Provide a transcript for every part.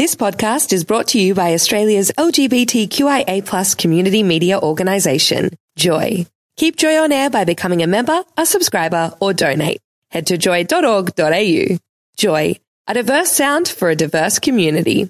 This podcast is brought to you by Australia's LGBTQIA+ community media organisation, Joy. Keep Joy on air by becoming a member, a subscriber, or donate. Head to joy.org.au. Joy, a diverse sound for a diverse community.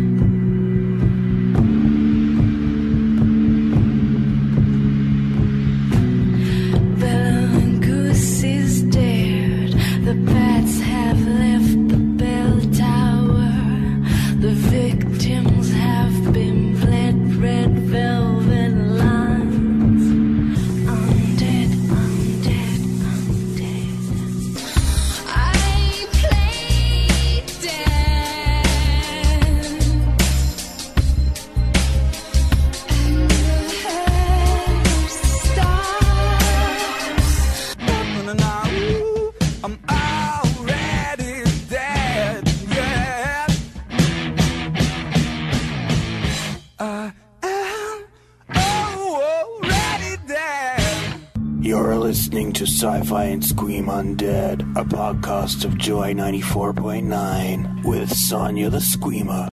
You're listening to Sci-Fi and Scream Undead, a podcast of Joy 94.9 with Sonia the Screamer.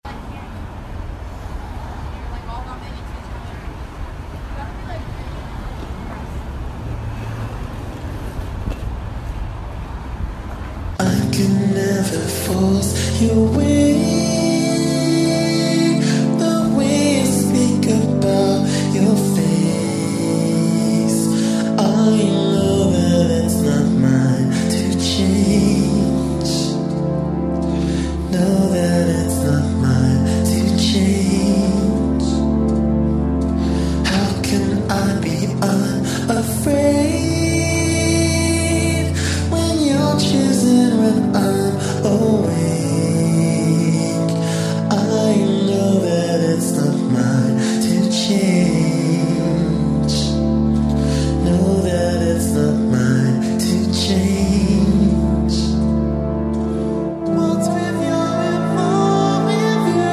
I can never force your way. The way you speak about your face, I know that it's not mine to change. Know that it's not mine to change. How can I be unafraid when you're choosing when I'm awake? I know that it's not mine to change. Know that it's not mine to change. What's with your involved with you?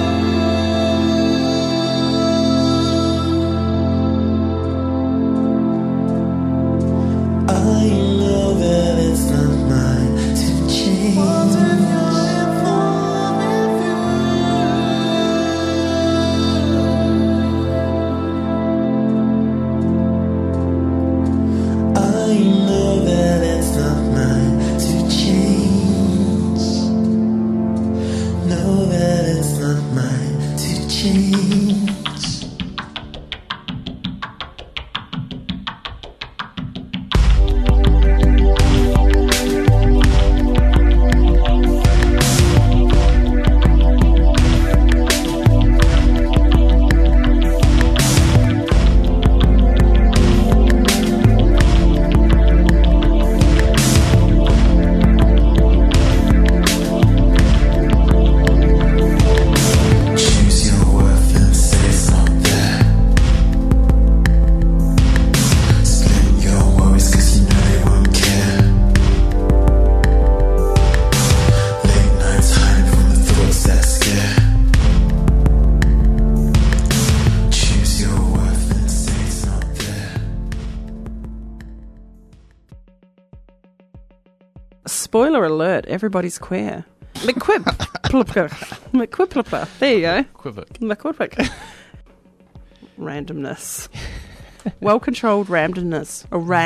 I know that it's not mine to change. What's with your involved with you? I know that it's not mine to change. Know that it's not mine to change. Choose your worth and say it's not there. Split your worries 'cause you know they won't care. Late nights hiding from the thoughts that scare. Choose your worth and say it's not there. Spoiler alert, everybody's queer. McQuip. There you go. McQuip. Randomness. Well-controlled randomness.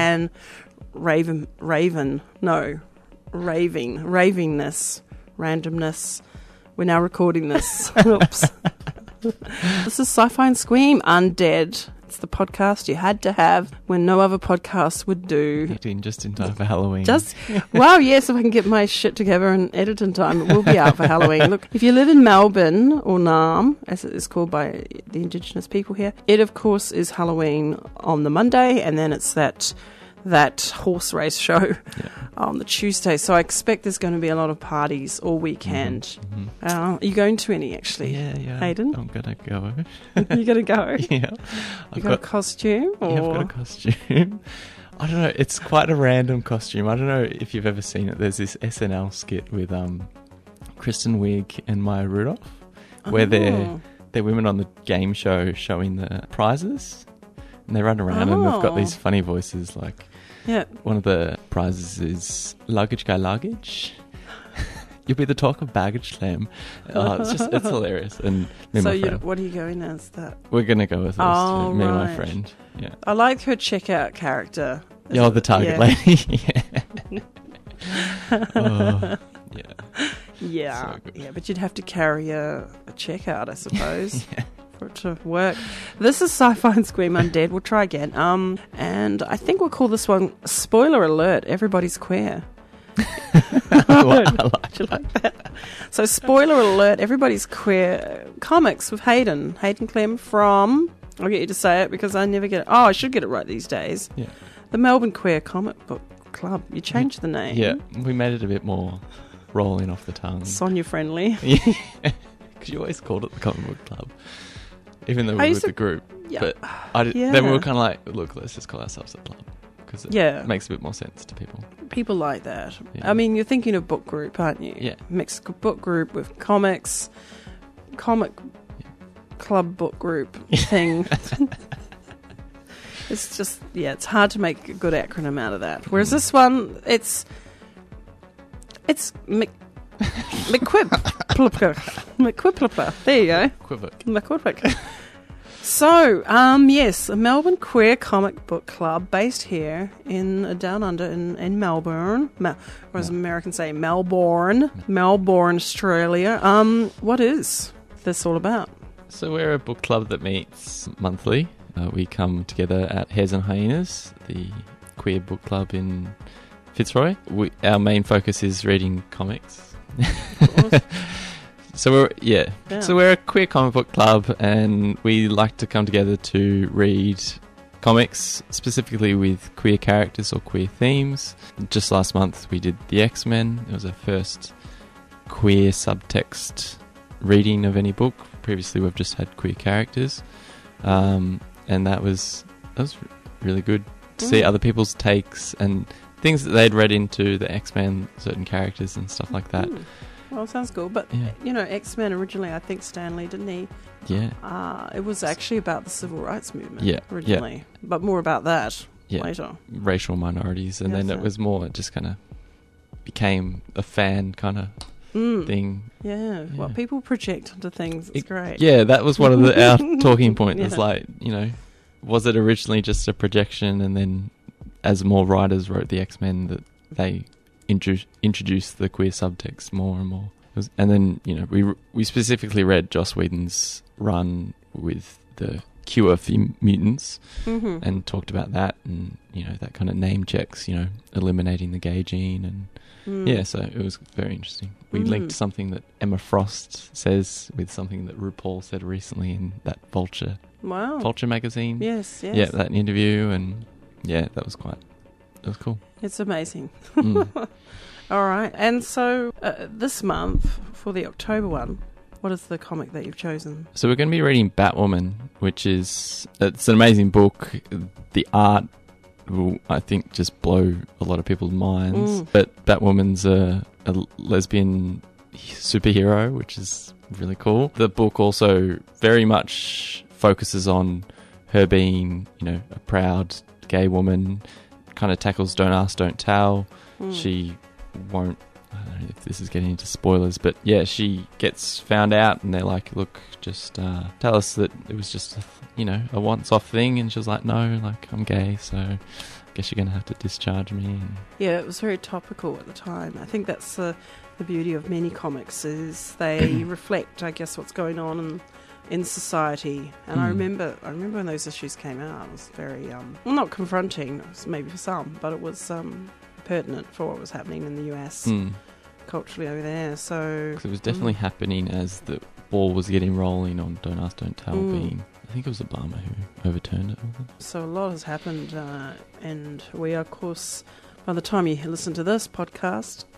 Ravingness. Randomness. We're now recording this. Oops. This is Sci-Fi and Scream Undead. It's the podcast you had to have when no other podcast would do. Editing just in time for Halloween. Wow, yes, if I can get my shit together and edit in time, it will be out for Halloween. Look, if you live in Melbourne, or Naarm, as it is called by the Indigenous people here, it, of course, is Halloween on the Monday, and then it's that horse race show on the Tuesday. So I expect there's going to be a lot of parties all weekend. Mm-hmm. Are you going to any, actually? Yeah. Hayden? I'm going to go. You going to go? Yeah. You got a costume? Or? Yeah, I've got a costume. I don't know. It's quite a random costume. I don't know if you've ever seen it. There's this SNL skit with Kristen Wiig and Maya Rudolph, where they're women on the game show showing the prizes, and they run around and they've got these funny voices. Like, one of the prizes is luggage guy luggage. You'll be the talk of Baggage Slam. It's hilarious. And me and So my friend, what are you going as? That we're going to go with those Oh, two, me and my right. friend. Yeah. I like her checkout character. Yeah, the Target Yeah. lady. Yeah. Oh, yeah. Yeah, So good. yeah, but you'd have to carry a checkout, I suppose, for it to work. This is Sci-Fi and Scream Undead. We'll try again. And I think we'll call this one Spoiler Alert. Everybody's queer. I like Do you like that? So, spoiler alert. Everybody's queer. Comics with Hayden Clem from. I'll get you to say it because I never get it. Oh, I should get it right these days. Yeah. The Melbourne Queer Comic Book Club. You changed the name. Yeah, we made it a bit more rolling off the tongue. Sonia friendly. Yeah, because you always called it the Comic Book Club, even though we I were used with the group. Yeah. But Yeah. then we were kind of like, look, let's just call ourselves a club because it Yeah. makes a bit more sense to people. People like that. Yeah. I mean, you're thinking of book group, aren't you? Yeah. Mixed book group with comics, comic club book group thing. It's just, yeah, it's hard to make a good acronym out of that. Whereas this one, it's McQuiplipper. There you go. Quivik. McQuiplip. So, yes, a Melbourne Queer Comic Book Club based here in Down Under in Melbourne, or as Americans say, Melbourne, Australia. What is this all about? So we're a book club that meets monthly. We come together at Hares and Hyenas, the queer book club in Fitzroy. Our main focus is reading comics. So we're a queer comic book club, and we like to come together to read comics, specifically with queer characters or queer themes. Just last month we did the X-Men. It was our first queer subtext reading of any book. Previously we've just had queer characters, and that was really good to see other people's takes and things that they'd read into the X-Men, certain characters and stuff like that. Well, sounds cool. But, Yeah. you know, X-Men originally, I think Stanley, didn't he? Yeah. It was actually about the civil rights movement Yeah, originally. But more about that later. Racial minorities, and then Yes, it was more, it just kind of became a fan kind of thing. Yeah, what people project onto things, it's great. Yeah, that was one of our talking points. Yeah. It's like, you know, was it originally just a projection, and then as more writers wrote the X-Men, that they introduced the queer subtext more and more. And then, you know, we specifically read Joss Whedon's run with the Cure for Mutants and talked about that, and, you know, that kind of name checks, you know, eliminating the gay gene, and yeah, so it was very interesting. We linked something that Emma Frost says with something that RuPaul said recently in that Vulture magazine. Yes. Yeah, that interview, and yeah, that was cool. It's amazing. All right. And so this month, for the October one, what is the comic that you've chosen? So we're going to be reading Batwoman, it's an amazing book. The art will, I think, just blow a lot of people's minds. But Batwoman's a lesbian superhero, which is really cool. The book also very much focuses on her being, you know, a proud gay woman, kind of tackles Don't Ask, Don't Tell. She won't, I don't know if this is getting into spoilers, but yeah, she gets found out and they're like, look, just tell us that it was just, a once-off thing. And she was like, no, like, I'm gay, so I guess you're going to have to discharge me. And Yeah, it was very topical at the time. I think that's the beauty of many comics, is they reflect, I guess, what's going on in society. And I remember when those issues came out, it was very, not confronting, it was maybe for some, but it was pertinent for what was happening in the US culturally over there. So 'cause it was definitely happening as the ball was getting rolling on Don't Ask, Don't Tell being, I think it was Obama who overturned it. So a lot has happened, and we are, of course, by the time you listen to this podcast,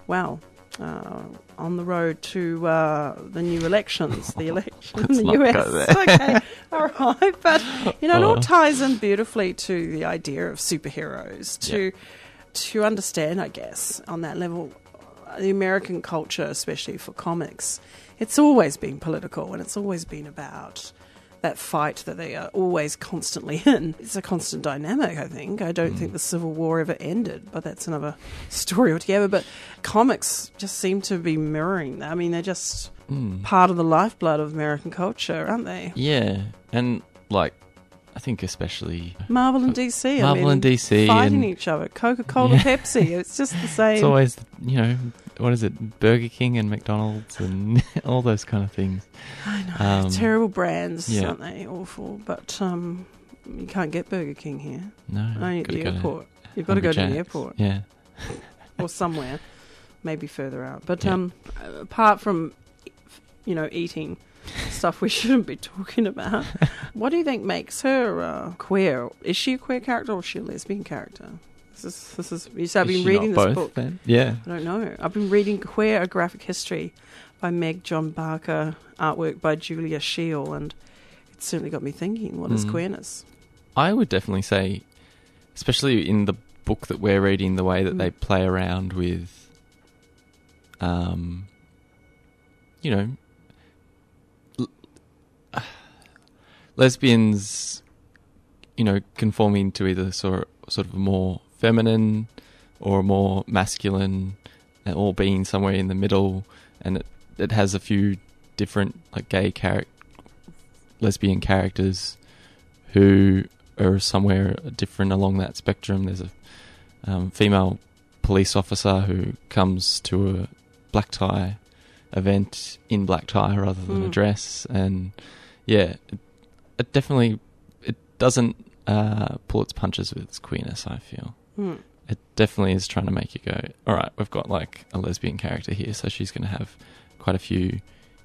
on the road to the new elections, the election in the not US. go there. Okay, all right, but it all ties in beautifully to the idea of superheroes. To understand, I guess, on that level, the American culture, especially for comics, it's always been political, and it's always been about that fight that they are always constantly in. It's a constant dynamic, I think. I don't think the Civil War ever ended, but that's another story altogether. But comics just seem to be mirroring that. I mean, they're just part of the lifeblood of American culture, aren't they? Yeah, and like, I think especially Marvel and DC. Marvel and DC fighting and- each other. Coca-Cola, Pepsi. It's just the same. it's always, what is it, Burger King and McDonald's and all those kind of things. I know. Terrible brands, yeah. aren't they? Awful. But you can't get Burger King here. No, Only at gotta the go to airport. You've got to go to the Lumberjacks. airport. Yeah. Or somewhere. Maybe further out. But Yeah. apart from, eating stuff we shouldn't be talking about, what do you think makes her queer? Is she a queer character or is she a lesbian character? This is. You said I've Is been she reading not this both, book. then? Yeah. I don't know. I've been reading Queer: A Graphic History by Meg John Barker, artwork by Julia Scheel, and it certainly got me thinking, what is queerness? I would definitely say, especially in the book that we're reading, the way that they play around with, lesbians, conforming to either sort of a more feminine or a more masculine, or being somewhere in the middle, and it has a few different like gay lesbian characters who are somewhere different along that spectrum. There's a female police officer who comes to a black tie event in black tie rather than a dress, and yeah, it definitely doesn't pull its punches with its queerness, I feel. It definitely is trying to make you go, all right, we've got like a lesbian character here, so she's going to have quite a few,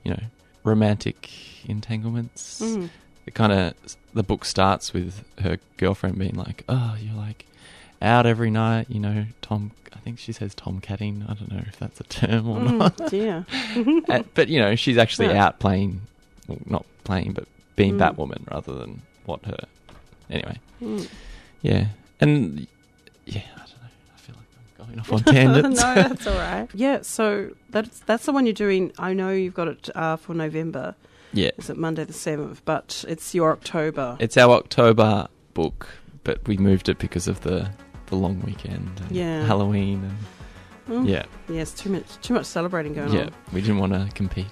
romantic entanglements. It kind of, the book starts with her girlfriend being like, oh, you're like out every night, Tom, I think she says tomcatting. I don't know if that's a term or not. Yeah. But, she's actually Yeah. out playing, well, not playing, but being Batwoman rather than what her, anyway. Yeah. And, yeah, I don't know. I feel like I'm going off on tangents. No, that's all right. Yeah, so that's the one you're doing. I know you've got it for November. Yeah. Is it Monday the 7th? But it's your October. It's our October book, but we moved it because of the long weekend and Yeah. Halloween and yeah. Yes, too much celebrating going Yeah, on. we didn't want to compete.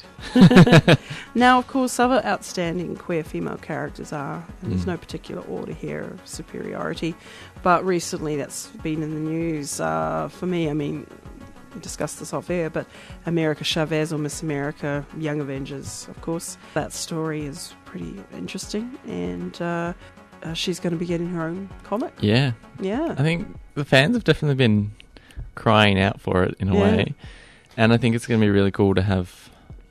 Now, of course, other outstanding queer female characters are, and there's no particular order here of superiority, but recently that's been in the news. For me, I mean, we discussed this off air, but America Chavez, or Miss America, Young Avengers, of course. That story is pretty interesting, and she's going to be getting her own comic. Yeah. Yeah. I think the fans have definitely been crying out for it in a Yeah. way. And I think it's going to be really cool to have,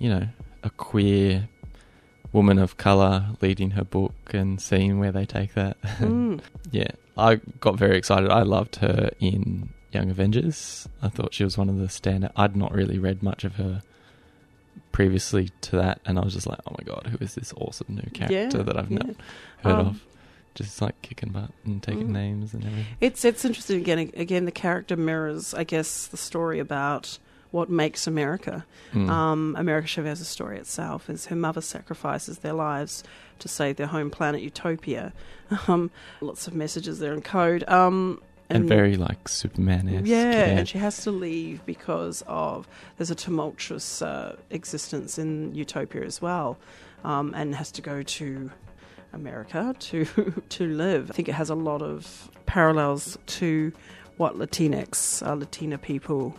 a queer woman of colour leading her book and seeing where they take that. Yeah, I got very excited. I loved her in Young Avengers. I thought she was one of the standout. I'd not really read much of her previously to that, and I was just like, oh my god, who is this awesome new character that I've not heard of? Just like kicking butt and taking names and everything. It's interesting. Again, the character mirrors, I guess, the story about what makes America. America Chavez's story itself is her mother sacrifices their lives to save their home planet Utopia. Lots of messages there in code. And very like Superman-esque. yeah, and she has to leave because of there's a tumultuous existence in Utopia as well, and has to go to America to live. I think it has a lot of parallels to what Latinx, Latina people,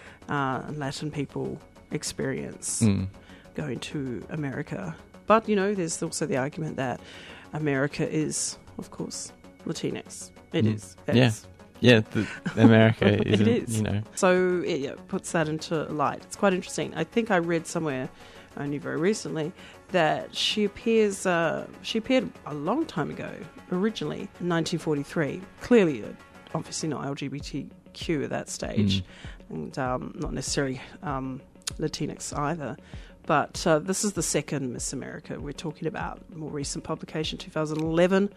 Latin people experience going to America. But, there's also the argument that America is, of course, Latinx. It is. Yeah, America It isn't, is. So it puts that into light. It's quite interesting. I think I read somewhere, only very recently, that she appeared a long time ago, originally, in 1943. Clearly, obviously not LGBTQ at that stage, and not necessarily Latinx either. But this is the second Miss America we're talking about, more recent publication, 2011,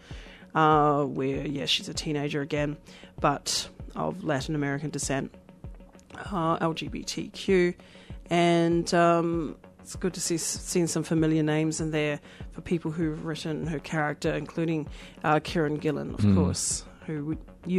where, she's a teenager again, but of Latin American descent, LGBTQ, and it's good to see seeing some familiar names in there for people who've written her character, including Kieran Gillen, of course, who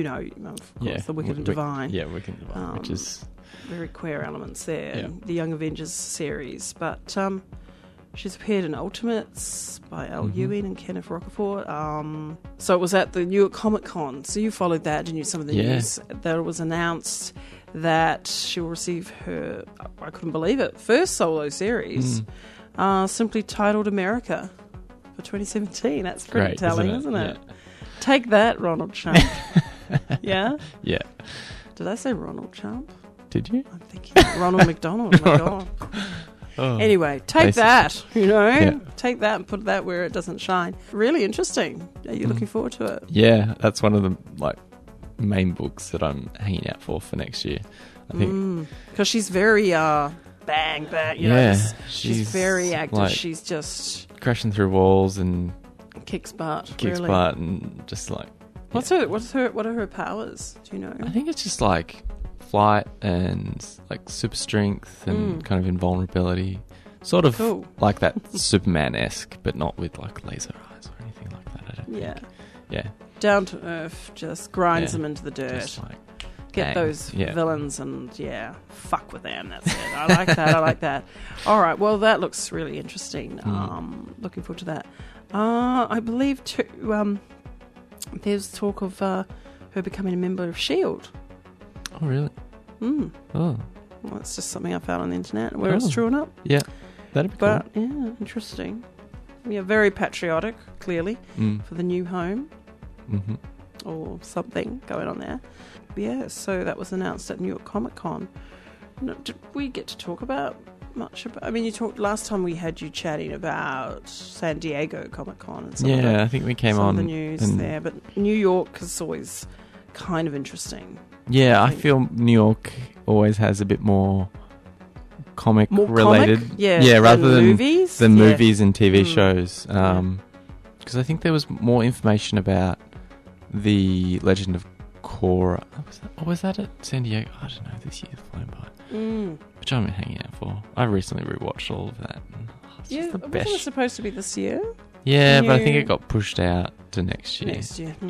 of course, The Wicked and Divine. Yeah, Wicked and Divine, which is very queer elements there. Yeah. The Young Avengers series, but she's appeared in Ultimates by Al Ewing and Kenneth Rocafort. So it was at the New York Comic Con. So you followed that, didn't you? Some of the news that it was announced that she will receive her, I couldn't believe it, first solo series, simply titled America for 2017. That's pretty great, telling, isn't it? Yeah. Take that, Ronald Chump. Yeah? Yeah. Did I say Ronald Chump? Did you? I'm thinking Ronald McDonald. My God. Oh. Anyway, take Basically. that, Yeah. Take that and put that where it doesn't shine. Really interesting. Are you looking forward to it? Yeah, that's one of the main books that I'm hanging out for next year. I think. Because she's very bang, bang. She's very active. She's just crashing through walls and kicks butt. kicks really. butt and just What are her powers? Do you know? I think it's just flight and super strength and kind of invulnerability. Sort of Cool. like that Superman-esque, but not with laser eyes or anything like that, I don't think. Yeah. Down to earth, just grinds Yeah. them into the dirt. Just Get bang. those Yeah. villains and fuck with them. That's it. I like that. I like that. All right. Well, that looks really interesting. Looking forward to that. I believe too. There's talk of her becoming a member of S.H.I.E.L.D. Oh, really? Oh. Well, it's just something I found on the internet. Whether it's true or not. Yeah. That'd be cool. But interesting. Yeah, very patriotic. Clearly for the new home. Mm-hmm. Or something going on there. Yeah, so that was announced at New York Comic Con. Did we get to talk about much about? I mean, you talked last time we had you chatting about San Diego Comic Con and some of I think we came on the news there, but New York is always kind of interesting. Yeah, I feel New York always has a bit more comic related, rather than movies, movies and TV shows. Because I think there was more information about the Legend of Korra. Was that at San Diego? I don't know. This year's flown by, which I'm hanging out for. I recently rewatched all of that. It's just the best. Wasn't it supposed to be this year? Yeah, but I think it got pushed out to next year.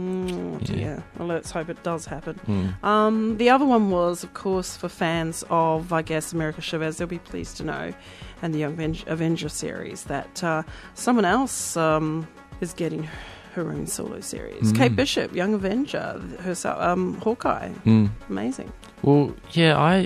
Dear. Well, let's hope it does happen. Mm. The other one was, of course, for fans of, I guess, America Chavez, they'll be pleased to know, and the Young Avenger series, that someone else is getting her own solo series. Kate Bishop, Young Avenger, herself, Hawkeye. Amazing. Well, yeah,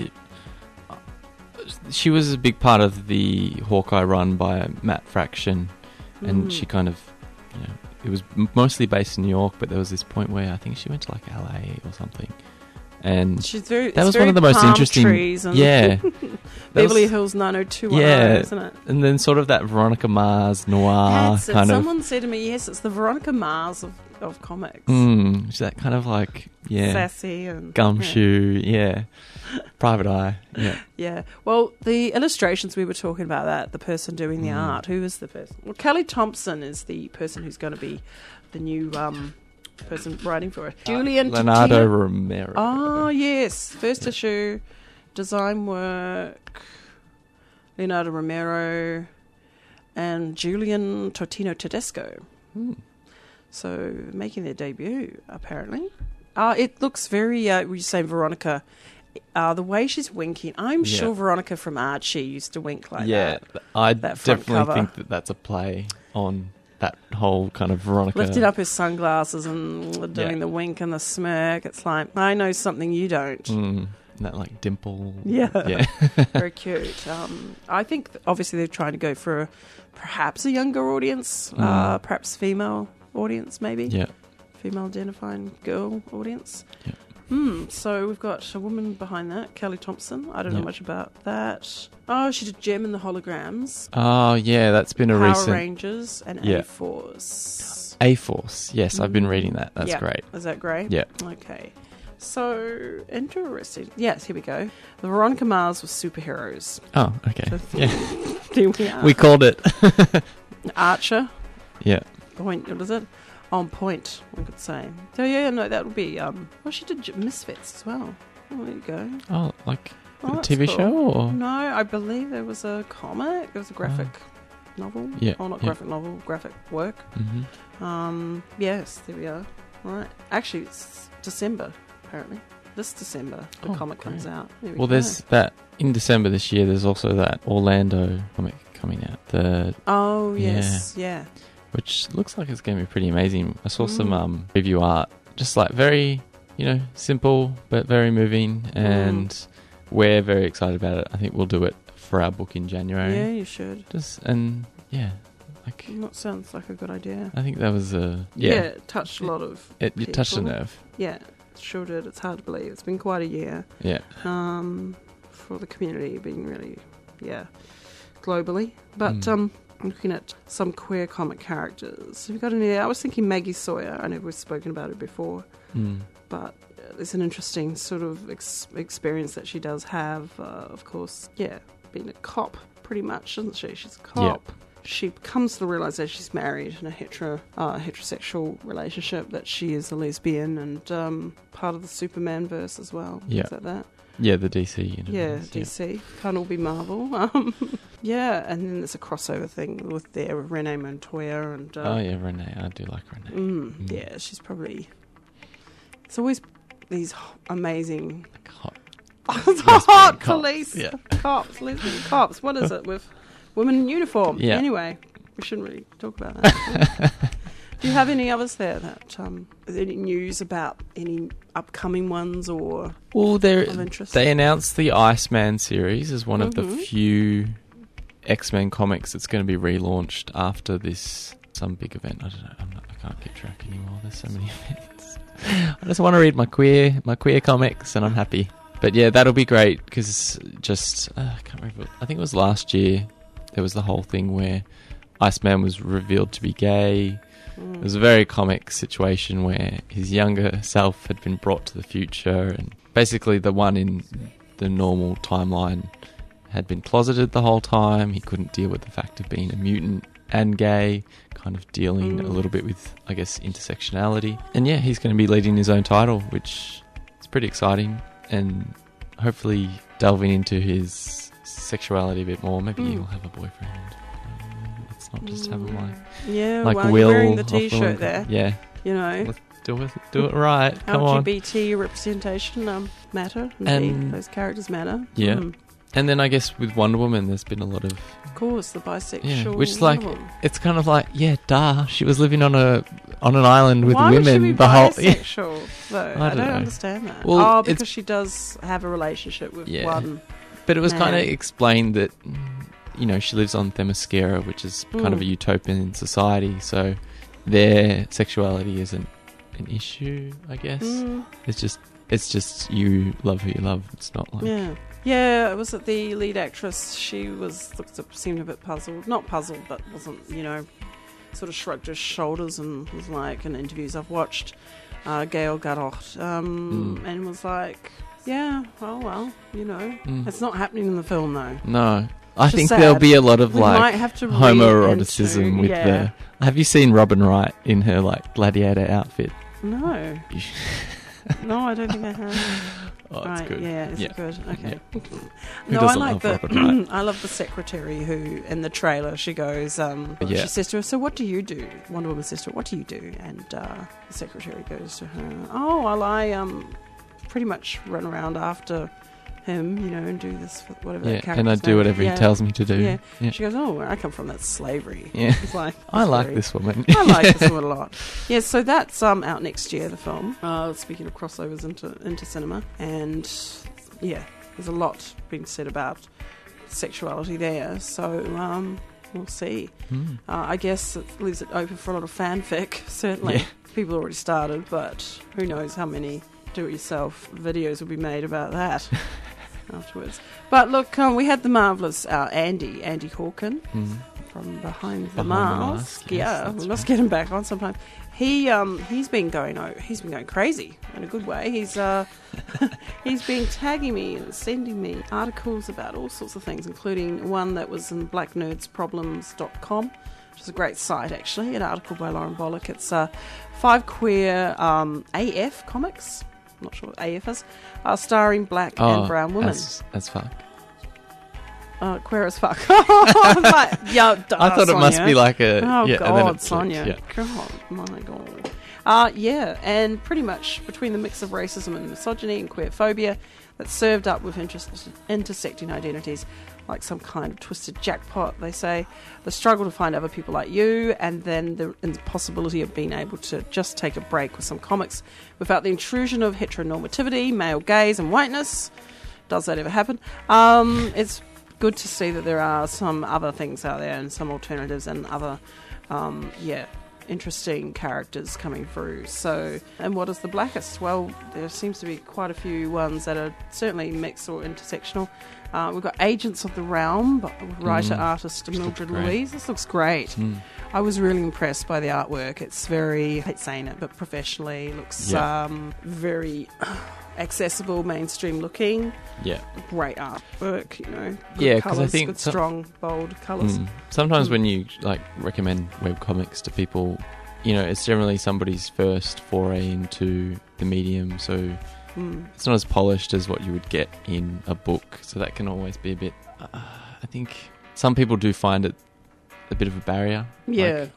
she was a big part of the Hawkeye run by Matt Fraction, and she kind of, it was mostly based in New York, but there was this point where I think she went to LA or something, and that was one of the most interesting. Trees and Beverly Hills 90210, isn't it? And then sort of that Veronica Mars noir kind of. Someone said to me, yes, it's the Veronica Mars of comics. It's that kind of sassy and gumshoe, Private Eye, yeah. Well, the illustrations, we were talking about that, the person doing the art. Who is the person? Well, Kelly Thompson is the person who's going to be the new person writing for it. Julian Leonardo Romero. Oh, yes. First issue, design work, Leonardo Romero and Julian Totino Tedesco. So, making their debut, apparently. It looks very, you say Veronica, the way she's winking, I'm sure Veronica from Archie used to wink like that. I that front definitely cover. think that's a play on that whole kind of Veronica. Lifting up her sunglasses and doing the wink and the smirk. It's like, I know something you don't. That dimple. Yeah. Very cute. I think obviously they're trying to go for perhaps a younger audience, perhaps female audience maybe. Yeah. Female identifying girl audience. Yeah. So we've got a woman behind that, Kelly Thompson. I don't know much about that. Oh, she did Gem and the Holograms. Oh, yeah, that's been a Power recent... Rangers and A-Force. A-Force, yes, I've been reading that. That's great. Is that great? Yeah. Okay. So, interesting. Yes, here we go. The Veronica Mars was superheroes. Oh, okay. There we are. We called it. Archer. Yeah. Point, what is it? On point, we could say. So, yeah, no, that would be... well, she did Misfits as well. Oh, there you go. Oh, that's TV cool. show or? No, I believe there was a comic. There was a graphic novel. Yeah, Oh, not yeah. graphic novel, graphic work. Yes, there we are. Right. Actually, it's December, apparently. This December, the Oh, comic comes great. out. There we Well, go. there's that in December this year. There's also that Orlando comic coming out. Oh, yes. Yeah. Which looks like it's going to be pretty amazing. I saw some preview art, just like very, simple but very moving, and we're very excited about it. I think we'll do it for our book in January. Yeah, you should. That sounds like a good idea. I think that was It touched a lot of it touched a people. nerve. Yeah, it sure did. It's hard to believe. It's been quite a year Yeah, for the community being really, globally. But looking at some queer comic characters. Have you got any? I was thinking Maggie Sawyer. I know we've spoken about it before, but there's an interesting sort of experience that she does have. Of course, being a cop, pretty much, isn't she? She's a cop. Yeah. She comes to the realisation she's married in a heterosexual relationship, that she is a lesbian and part of the Superman verse as well. Yeah. Is that that? Yeah, the DC universe. Yeah, DC. Can't all be Marvel. And then there's a crossover thing with Renee Montoya and... Oh, yeah, Renee. I do like Renee. Yeah, she's probably... It's always these amazing... Hot. hot cops. police Yeah. cops, lesbian cops. What is it with women in uniform? Yeah. Anyway, we shouldn't really talk about that. Do you have any others there that... is there any news about any upcoming ones or Well, of interest? they announced the Iceman series as one of the few X-Men comics that's going to be relaunched after some big event. I don't know. I can't keep track anymore. There's so many events. I just want to read my queer comics, and I'm happy. But yeah, that'll be great because I can't remember. I think it was last year. There was the whole thing where Iceman was revealed to be gay. It was a very comic situation where his younger self had been brought to the future, and basically the one in the normal timeline had been closeted the whole time. He couldn't deal with the fact of being a mutant and gay, kind of dealing a little bit with, I guess, intersectionality. And yeah, he's going to be leading his own title, which is pretty exciting, and hopefully delving into his sexuality a bit more. Maybe he'll have a boyfriend. Let's not just have him like well, Will. you're wearing the off T-shirt there. Yeah. You know, Let's do it right. Come on. LGBT representation matter. And- Indeed, those characters matter. Yeah. And then I guess with Wonder Woman, there's been a lot of... Of course, the bisexual. Yeah, which is Wonder like, Woman. it's kind of like, yeah, duh. She was living on an island with Why women. would she be the whole... bisexual, though? I I don't don't know. understand that. Well, because it's- she does have a relationship with Yeah. one. But it was kind of Man. explained that, she lives on Themyscira, which is kind of a utopian society, so their sexuality isn't an issue, I guess. It's just you love who you love. It's not like... Yeah, it was that the lead actress, she seemed a bit puzzled. Not puzzled, but wasn't, sort of shrugged her shoulders and was like, in interviews I've watched, Gail Gadot, and was like, yeah, oh well, It's not happening in the film, though. No. I Just think sad. there'll be a lot of We might have to read homoeroticism into- with yeah. Have you seen Robin Wright in her gladiator outfit? No. No, I don't think I have. Oh, it's Right, good. yeah, is it good? Okay. Who No, I doesn't like love Robin Wright? I love the secretary who, in the trailer, she goes, she says to her, so what do you do? Wonder Woman says to her, what do you do? And the secretary goes to her, oh, well, I pretty much run around after him, and do this, whatever Yeah, that character's and I do name. whatever he tells me to do. Yeah. Yeah. She goes, oh, where I come from, that's slavery. Yeah. It's like, I like very- this woman. I like this one a lot. Yeah, so that's out next year, the film. Speaking of crossovers into cinema. And, yeah, there's a lot being said about sexuality there. So, we'll see. I guess it leaves it open for a lot of fanfic, certainly. Yeah. People already started, but who knows how many do-it-yourself videos will be made about that afterwards. But look, we had the marvellous Andy Hawken from Behind the Mask. Yes, Yeah, that's we must get him back on sometime. He's been going crazy in a good way. He's been tagging me and sending me articles about all sorts of things, including one that was in blacknerdsproblems.com, which is a great site actually, an article by Lauren Bollock. It's 5 queer AF comics. I'm not sure what AF is, starring black and brown women. As fuck. Queer as fuck. I thought it must be like a... Oh, yeah, God, Sonia. Yeah. God, my God. And pretty much between the mix of racism and misogyny and queer phobia that's served up with intersecting identities, like some kind of twisted jackpot, they say, the struggle to find other people like you, and then the impossibility of being able to just take a break with some comics without the intrusion of heteronormativity, male gaze, and whiteness. Does that ever happen? It's good to see that there are some other things out there and some alternatives and other, interesting characters coming through. So, and what is the blackest? Well, there seems to be quite a few ones that are certainly mixed or intersectional. We've got Agents of the Realm by writer-artist Mildred Louise. This looks great. I was really impressed by the artwork. It's very, I hate saying it, but professionally looks very accessible, mainstream looking. Yeah. Great artwork, you know. Yeah, because I think good, strong, bold colours. Sometimes when you like recommend webcomics to people, you know, it's generally somebody's first foray into the medium, so it's not as polished as what you would get in a book. So that can always be a bit. I think some people do find it a bit of a barrier. Yeah,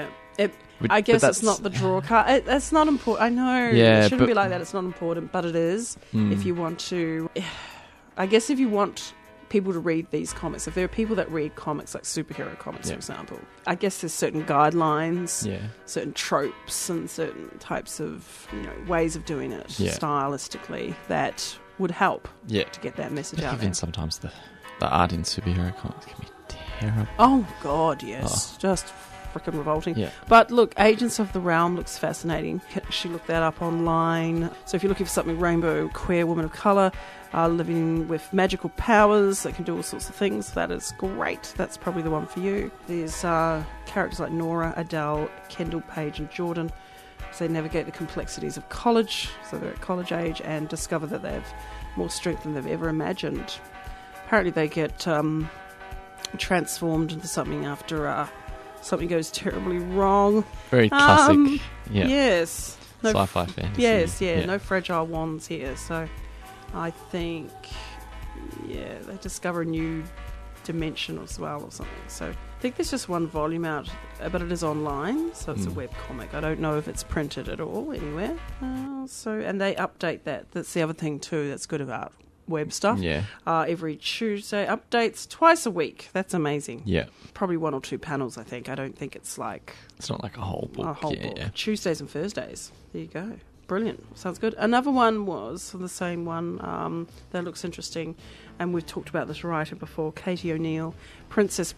I guess it's not the draw card. It's not important. I know it shouldn't be like that. It's not important, but it is. If you want to, I guess if you want people to read these comics, if there are people that read comics like superhero comics, for example, I guess there's certain guidelines, certain tropes, and certain types of ways of doing it stylistically that would help to get that message out there. Even sometimes the art in superhero comics can be terrible. Oh God, yes, just freaking revolting. But look, Agents of the Realm looks fascinating. You can actually look that up online. So if you're looking for something rainbow, queer woman of colour, living with magical powers that can do all sorts of things, that is great. That's probably the one for you. There's characters like Nora, Adele, Kendall, Paige and Jordan. So they navigate the complexities of college, so they're at college age, and discover that they have more strength than they've ever imagined. Apparently they get transformed into something after something goes terribly wrong. Very classic. Yes. Sci-fi fantasy. Yes, no fragile wands here. So I think, they discover a new dimension as well or something. So I think there's just one volume out, but it is online, so it's a web comic. I don't know if it's printed at all anywhere. And they update that. That's the other thing too that's good about web stuff. Every Tuesday, updates twice a week. That's amazing. Probably 1 or 2 panels, I think. I don't think it's like... It's not like a whole book. A whole book. Tuesdays and Thursdays. There you go. Brilliant. Sounds good. Another one was, the same one, that looks interesting, and we've talked about this writer before, Katie O'Neill, Princess.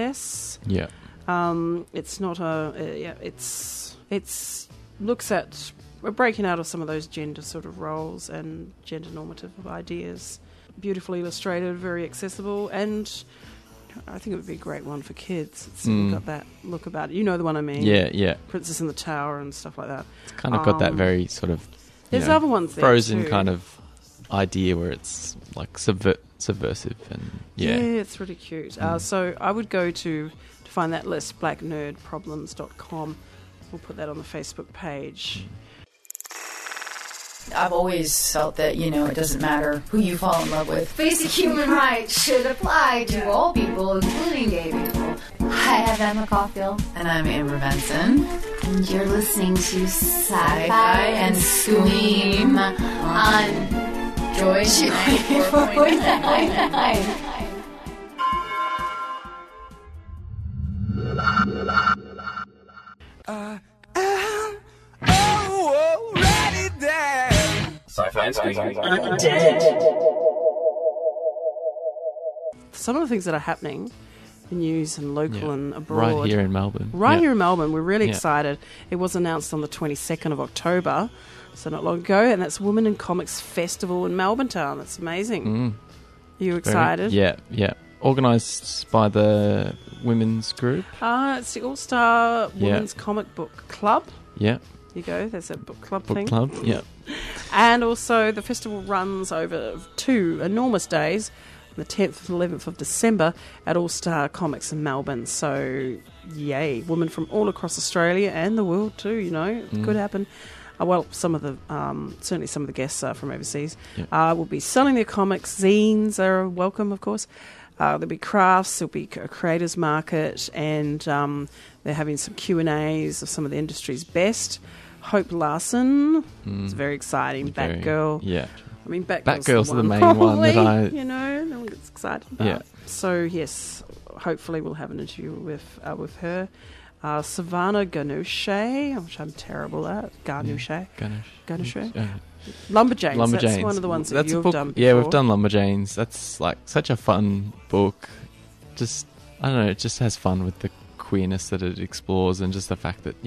It's not a... It's looks at... We're breaking out of some of those gender sort of roles and gender normative ideas. Beautifully illustrated, very accessible, and I think it would be a great one for kids. It's got that look about it. You know the one I mean? Yeah. Princess in the Tower and stuff like that. It's kind of got that very sort of... There's other ones there Frozen too. kind of idea where it's like subversive and... Yeah, it's really cute. So I would go to find that list, blacknerdproblems.com. We'll put that on the Facebook page. I've always felt that, it doesn't matter who you fall in love with. Basic human rights should apply to all people, including gay people. Hi, I'm Emma Caulfield. And I'm Amber Benson. And you're listening to Sci-Fi and Scream on Joy 94.9. Sci-Fi and Scream. Some of the things that are happening in news and local and abroad. Right here in Melbourne. Here in Melbourne. We're really excited. It was announced on the 22nd of October, so not long ago, and that's Women in Comics Festival in Melbourne Town. That's amazing. Are you excited? Yeah. Organised by the women's group. It's the All-Star Women's Comic Book Club. Yeah. There you go. There's a book club Book thing. club, yeah. And also the festival runs over 2 enormous days, the 10th and 11th of December at All Star Comics in Melbourne. So, yay. Women from all across Australia and the world too, it could happen. Well, some of the certainly some of the guests are from overseas. Yeah. Will be selling their comics. Zines are welcome, of course. There'll be crafts. There'll be a creators market, and they're having some Q&As of some of the industry's best. Hope Larson, it's very exciting. Batgirl. Yeah. I mean, Batgirl's the main probably, one that I... You know, no one gets excited about. Yeah. So, yes, hopefully we'll have an interview with her. Savannah Ganuche, which I'm terrible at. Ganuche. Ganuche. Lumberjanes. That's one of the ones that you've done before. Yeah, we've done Lumberjanes. That's like such a fun book. Just, I don't know, it just has fun with the queerness that it explores, and just the fact that,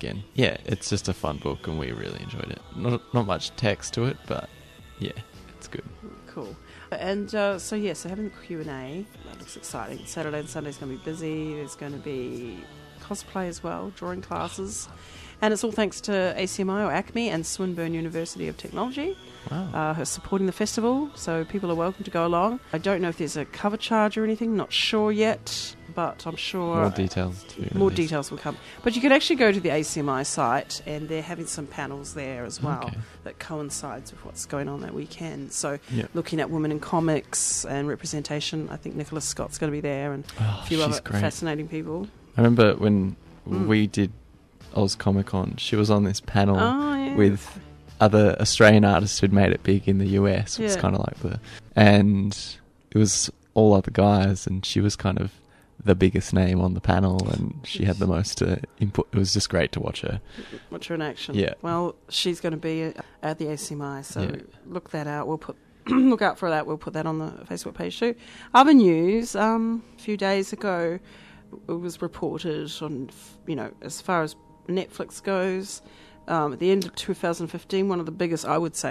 it's just a fun book, and we really enjoyed it. Not much text to it, but yeah, it's good. Cool. And so having the Q&A, that looks exciting. Saturday and Sunday's going to be busy. There's going to be cosplay as well, drawing classes. And it's all thanks to ACMI or ACME and Swinburne University of Technology. Wow. Who are supporting the festival, so people are welcome to go along. I don't know if there's a cover charge or anything, not sure yet, but I'm sure more details will come. But you can actually go to the ACMI site, and they're having some panels there as well that coincides with what's going on that weekend. So looking at women in comics and representation, I think Nicholas Scott's going to be there, and a few other fascinating people. I remember when we did Oz Comic Con, she was on this panel with other Australian artists who'd made it big in the US. It was kind of like and it was all other guys, and she was kind of the biggest name on the panel, and she had the most input. It was just great to watch her. Watch her in action. Yeah. Well, she's going to be at the ACMI, so look that out. We'll put look out for that. We'll put that on the Facebook page too. Other news, a few days ago, it was reported on, as far as Netflix goes, at the end of 2015, one of the biggest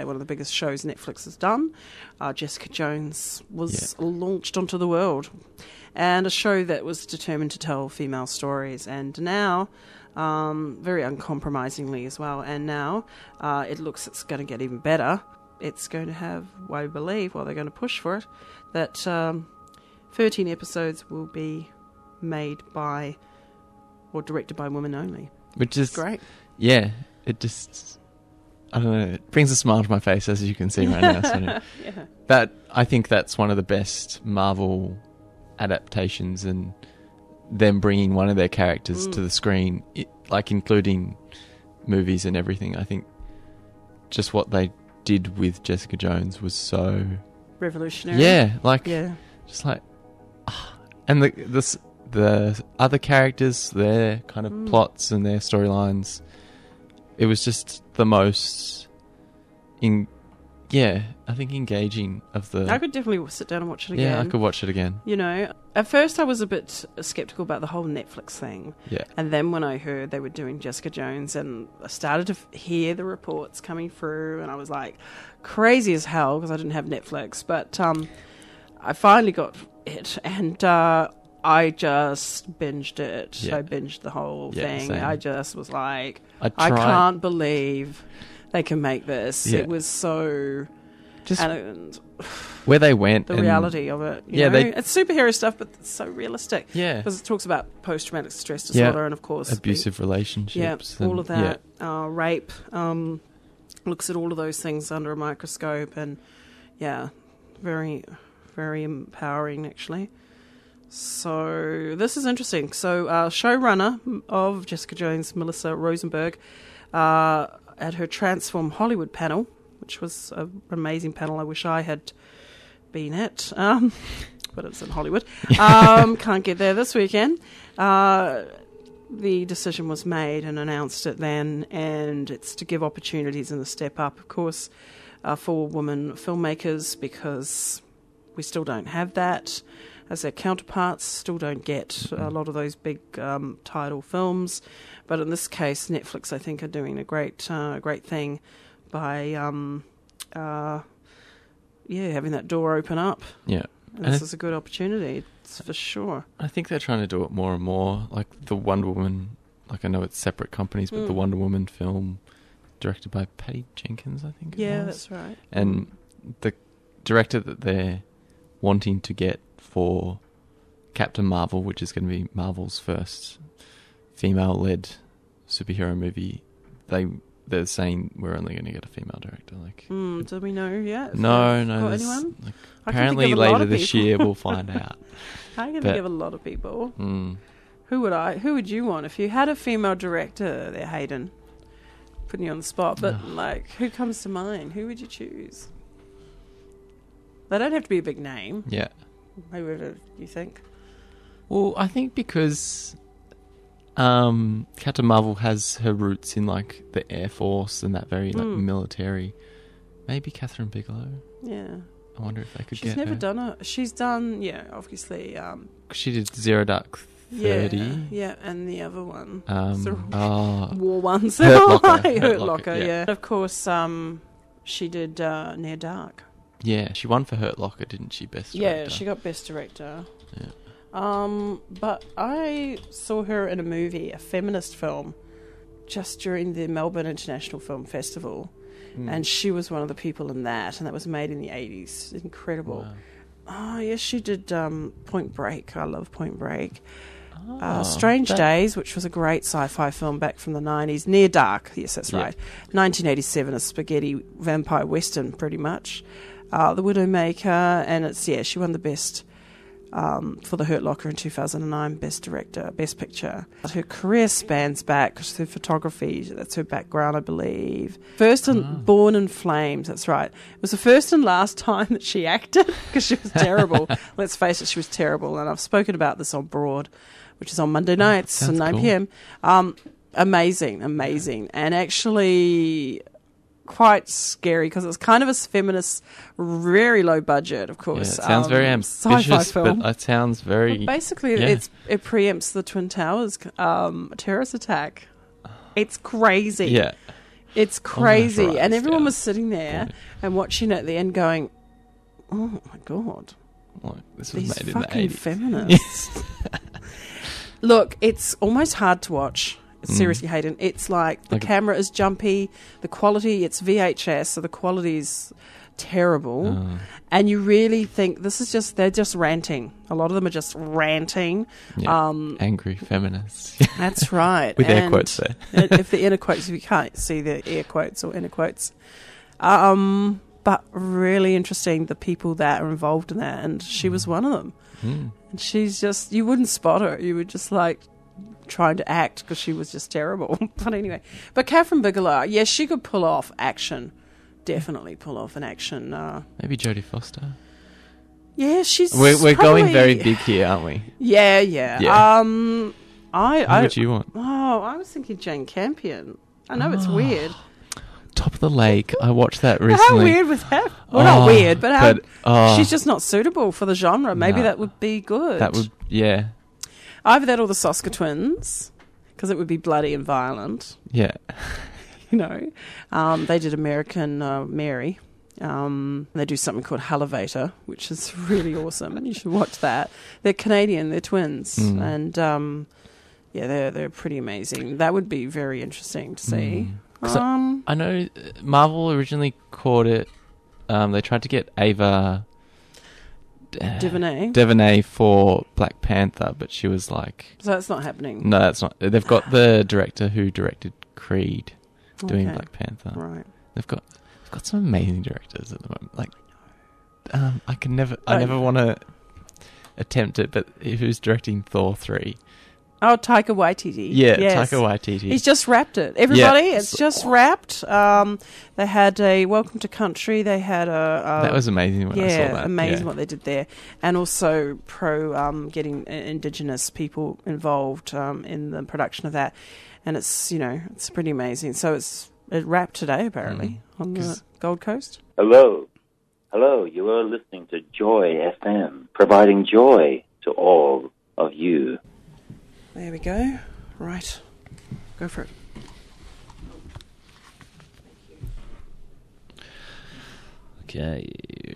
shows Netflix has done, Jessica Jones was launched onto the world, and a show that was determined to tell female stories, and now very uncompromisingly as well, and now it looks it's going to get even better. It's going to have, I believe, they're going to push for it, that 13 episodes will be made by or directed by women only. Which is great. Yeah, it just, I don't know, it brings a smile to my face, as you can see right now. So I think that's one of the best Marvel adaptations, and them bringing one of their characters to the screen, including movies and everything. I think just what they did with Jessica Jones was so revolutionary. Just like, and the other characters, their kind of plots and their storylines, it was just the most, I think engaging of the... I could definitely sit down and watch it again. Yeah, I could watch it again. At first I was a bit sceptical about the whole Netflix thing. Yeah. And then when I heard they were doing Jessica Jones, and I started to hear the reports coming through, and I was like, crazy as hell, because I didn't have Netflix. But I finally got it, and I just binged it. Yeah. I binged the whole thing. Same. I just was like, I can't believe they can make this. Yeah. It was so... and where they went, the reality of it. You know? It's superhero stuff, but it's so realistic. Yeah, because it talks about post-traumatic stress disorder, and of course abusive relationships. All of that, rape. Looks at all of those things under a microscope, and very, very empowering actually. So this is interesting. So showrunner of Jessica Jones, Melissa Rosenberg, at her Transform Hollywood panel, which was an amazing panel I wish I had been at, but it's in Hollywood. Can't get there this weekend. The decision was made and announced it then, and it's to give opportunities and a step up, of course, for women filmmakers, because we still don't have that as their counterparts, still don't get a lot of those big title films. But in this case, Netflix, I think, are doing a great thing by having that door open up. Yeah. And this is a good opportunity, it's for sure. I think they're trying to do it more and more. Like the Wonder Woman, I know it's separate companies, but the Wonder Woman film directed by Patty Jenkins, I think it was. Yeah, that's right. And the director that they're wanting to get for Captain Marvel, which is going to be Marvel's first female-led superhero movie, they they're saying we're only going to get a female director. Like, Do we know yet? no. Got there's- anyone? Like, I can apparently think of a lot later of this people. year we'll find out. I'm going to But- give a lot of people. Mm. Who would you want if you had a female director there, Hayden? Putting you on the spot, but like, who comes to mind? Who would you choose? They don't have to be a big name. Yeah. Whoever you think. Well, I think because Captain Marvel has her roots in like the Air Force and that very like military. Maybe Catherine Bigelow. Yeah. I wonder if they could She's get never her. done it. She's done, obviously. She did Zero Dark 30. Yeah, and the other one. Oh, War ones. Hurt Locker. Hurt Locker, yeah. Of course, she did Near Dark. yeah. She won for Hurt Locker, didn't she? Best director. Yeah, she got Best Director. Yeah. But I saw her in a movie, a feminist film, just during the Melbourne International Film Festival. And she was one of the people in that, and that was made in the 80s. Incredible. Wow. Oh, yes, she did Point Break. I love Point Break. Oh, Strange Days, which was a great sci-fi film back from the 90s. Near Dark, yes, that's right. 1987, a spaghetti vampire western, pretty much. The Widowmaker, and she won the best for The Hurt Locker in 2009, Best Director, Best Picture. Her career spans back, because her photography, that's her background, I believe. First in Born in Flames, that's right. It was the first and last time that she acted, because she was terrible. Let's face it, she was terrible, and I've spoken about this on Broad, which is on Monday nights at sounds 9 cool. p.m. Amazing, and actually quite scary because it's kind of a feminist, very low budget, of Yeah, course. it sounds very sci-fi ambitious, film. but it sounds very. Well, basically, yeah. it preempts the Twin Towers terrorist attack. It's crazy. Yeah. It's crazy, write and this everyone down. was sitting there and watching it at the end, going, "Oh my god, Like, this was these made in the fucking 80s. feminists!" Look, it's almost hard to watch. Seriously, Hayden, it's like the camera is jumpy, the quality, it's VHS, so the quality's terrible, and you really think they're just ranting. A lot of them are just ranting. Yeah. Angry feminists. That's right. With air And quotes there. if the inner quotes, if you can't see the air quotes or inner quotes. But really interesting, the people that are involved in that, and she was one of them. And she's just, you wouldn't spot her. You would just like trying to act because she was just terrible. But anyway, Catherine Bigelow, yes, she could pull off action. Definitely pull off an action. Maybe Jodie Foster. Yeah, she's. We're probably, going very big here, aren't we? Yeah. Yeah. Who Who would you want? Oh, I was thinking Jane Campion. I know it's weird. Top of the Lake. I watched that recently. How weird was that? Well, not weird, but But, she's just not suitable for the genre. Maybe that would be good. That would, yeah. Either that or the Soska twins, because it would be bloody and violent. Yeah. You know, they did American Mary. They do something called Halivator, which is really awesome. You should watch that. They're Canadian. They're twins, and they're pretty amazing. That would be very interesting to see. I know Marvel originally called it. They tried to get Ava DuVernay for Black Panther, but she was like, So that's not happening. no, that's not. They've got the director who directed Creed doing Okay. Black Panther. Right. They've got some amazing directors at the moment. Like, I never want to attempt it, but who's directing Thor 3? Oh, Taika Waititi. Yeah, Yes. Taika Waititi. He's just wrapped it. Everybody, Yeah. it's just wrapped. They had a Welcome to Country. They had a that was amazing when I saw that. amazing Yeah. what they did there, and also getting Indigenous people involved in the production of that, and it's it's pretty amazing. So it wrapped today apparently on the Gold Coast. Hello. You are listening to Joy FM, providing joy to all of you. There we go. Right, go for it. Okay.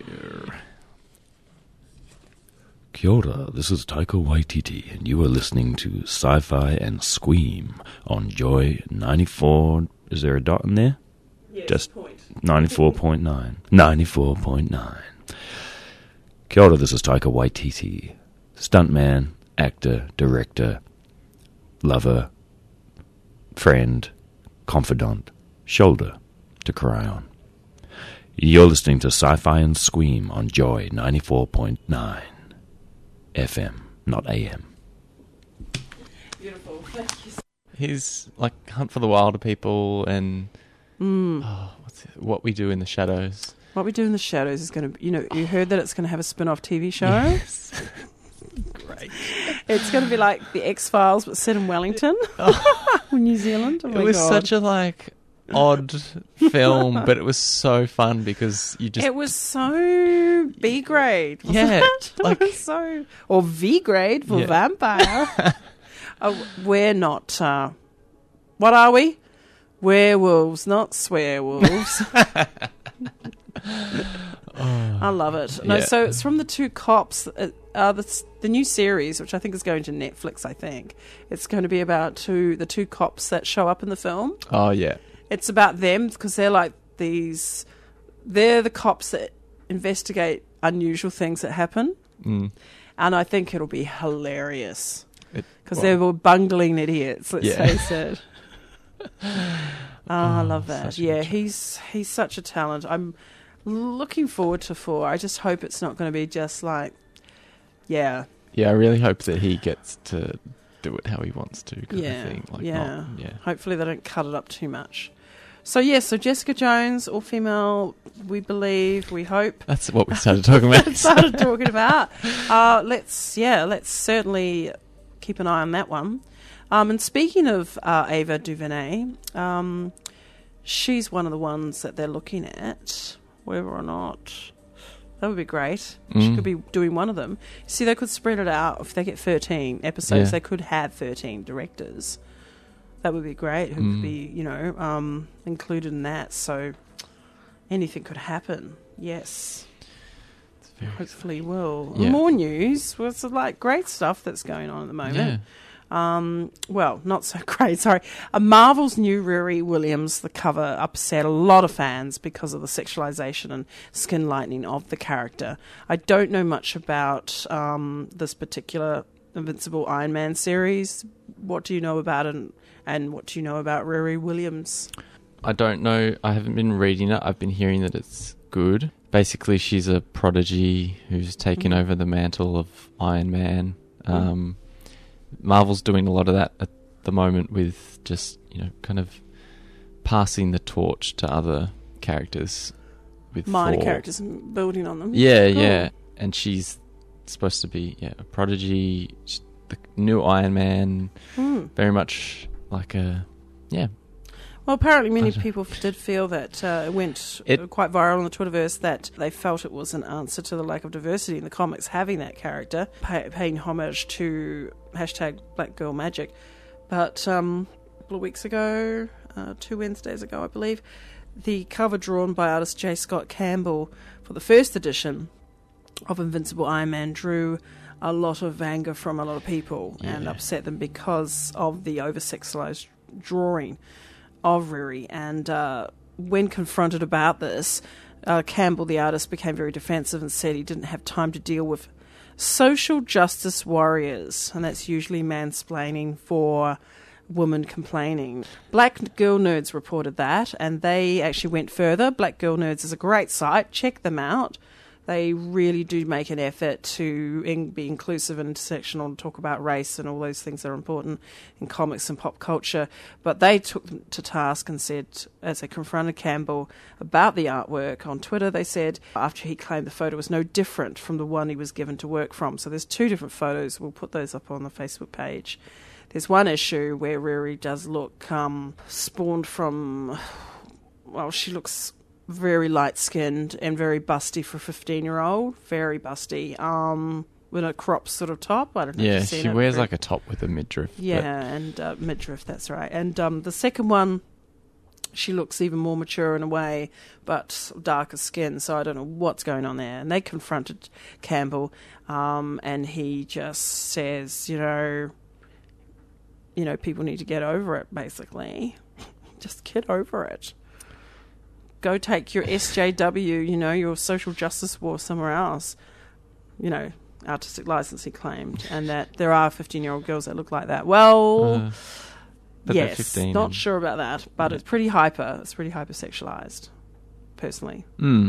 Kia ora, this is Taika Waititi, and you are listening to Sci-Fi and Squeam on Joy 94... Is there a dot in there? Yes, Just point. 94.9. 94.9. Kia ora, this is Taika Waititi, stuntman, actor, director, lover, friend, confidant, shoulder to cry on. You're listening to Sci-Fi and Scream on Joy 94.9 FM, not AM. Beautiful. Thank you. He's like Hunt for the Wilder People and What We Do in the Shadows. What We Do in the Shadows is going to, you heard that it's going to have a spin-off TV show? Yes. Great. It's going to be like the X-Files, but set in Wellington, New Zealand. Oh it was such a odd film, but it was so fun because it was so B grade. Yeah, or V grade for vampire. We're not. What are we? Werewolves, not swearwolves. I love it. No, so it's from the two cops. The new series, which I think is going to Netflix. I think it's going to be about the two cops that show up in the film. Oh yeah, it's about them because they're like these. They're the cops that investigate unusual things that happen, and I think it'll be hilarious because they were bungling idiots. Let's face it. I love that. Yeah, he's such a talent. I'm looking forward to 4. I just hope it's not going to be just like, Yeah, I really hope that he gets to do it how he wants to kind of thing. Hopefully they don't cut it up too much. So Jessica Jones, all female, we believe, we hope. That's what we started talking about. Let's certainly keep an eye on that one. And speaking of Ava DuVernay, she's one of the ones that they're looking at, whether or not. That would be great. She could be doing one of them. See, they could spread it out. If they get 13 episodes, they could have 13 directors. That would be great. Who could be, included in that. So anything could happen. Yes. Hopefully will. Yeah. More news. Well, it's like great stuff that's going on at the moment. Yeah. Well, not so great, sorry. Marvel's new Riri Williams, the cover, upset a lot of fans because of the sexualization and skin lightening of the character. I don't know much about this particular Invincible Iron Man series. What do you know about it, and what do you know about Riri Williams? I don't know. I haven't been reading it. I've been hearing that it's good. Basically, she's a prodigy who's taken over the mantle of Iron Man. Marvel's doing a lot of that at the moment with just, kind of passing the torch to other characters. With minor Thor. characters and building on them. Yeah, cool. yeah. And she's supposed to be, a prodigy, the new Iron Man, very much like a, Well, apparently many people did feel that it went quite viral on the Twitterverse that they felt it was an answer to the lack of diversity in the comics having that character, paying homage to #BlackGirlMagic. But a couple of weeks ago, 2 Wednesdays ago, I believe, the cover drawn by artist J. Scott Campbell for the first edition of Invincible Iron Man drew a lot of anger from a lot of people and upset them because of the over-sexualized drawing of Riri, and when confronted about this, Campbell, the artist, became very defensive and said he didn't have time to deal with social justice warriors, and that's usually mansplaining for women complaining. Black Girl Nerds reported that, and they actually went further. Black Girl Nerds is a great site. Check them out. They really do make an effort to be inclusive and intersectional and talk about race and all those things that are important in comics and pop culture. But they took them to task and said, as they confronted Campbell about the artwork on Twitter, they said, after he claimed the photo was no different from the one he was given to work from. So there's 2 different photos. We'll put those up on the Facebook page. There's one issue where Riri does look spawned from, well, she looks very light-skinned and very busty for a 15-year-old. Very busty. With a crop sort of top. I don't know if you've seen it. Yeah, she wears like a top with a midriff. Yeah, and midriff, that's right. And the second one, she looks even more mature in a way, but darker skin, so I don't know what's going on there. And they confronted Campbell, and he just says, people need to get over it, basically. Just get over it. Go take your SJW, your social justice war somewhere else. Artistic license, he claimed. And that there are 15-year-old girls that look like that. Well, But they're 15. Not sure about that, but it's pretty hyper. It's pretty hypersexualized, personally.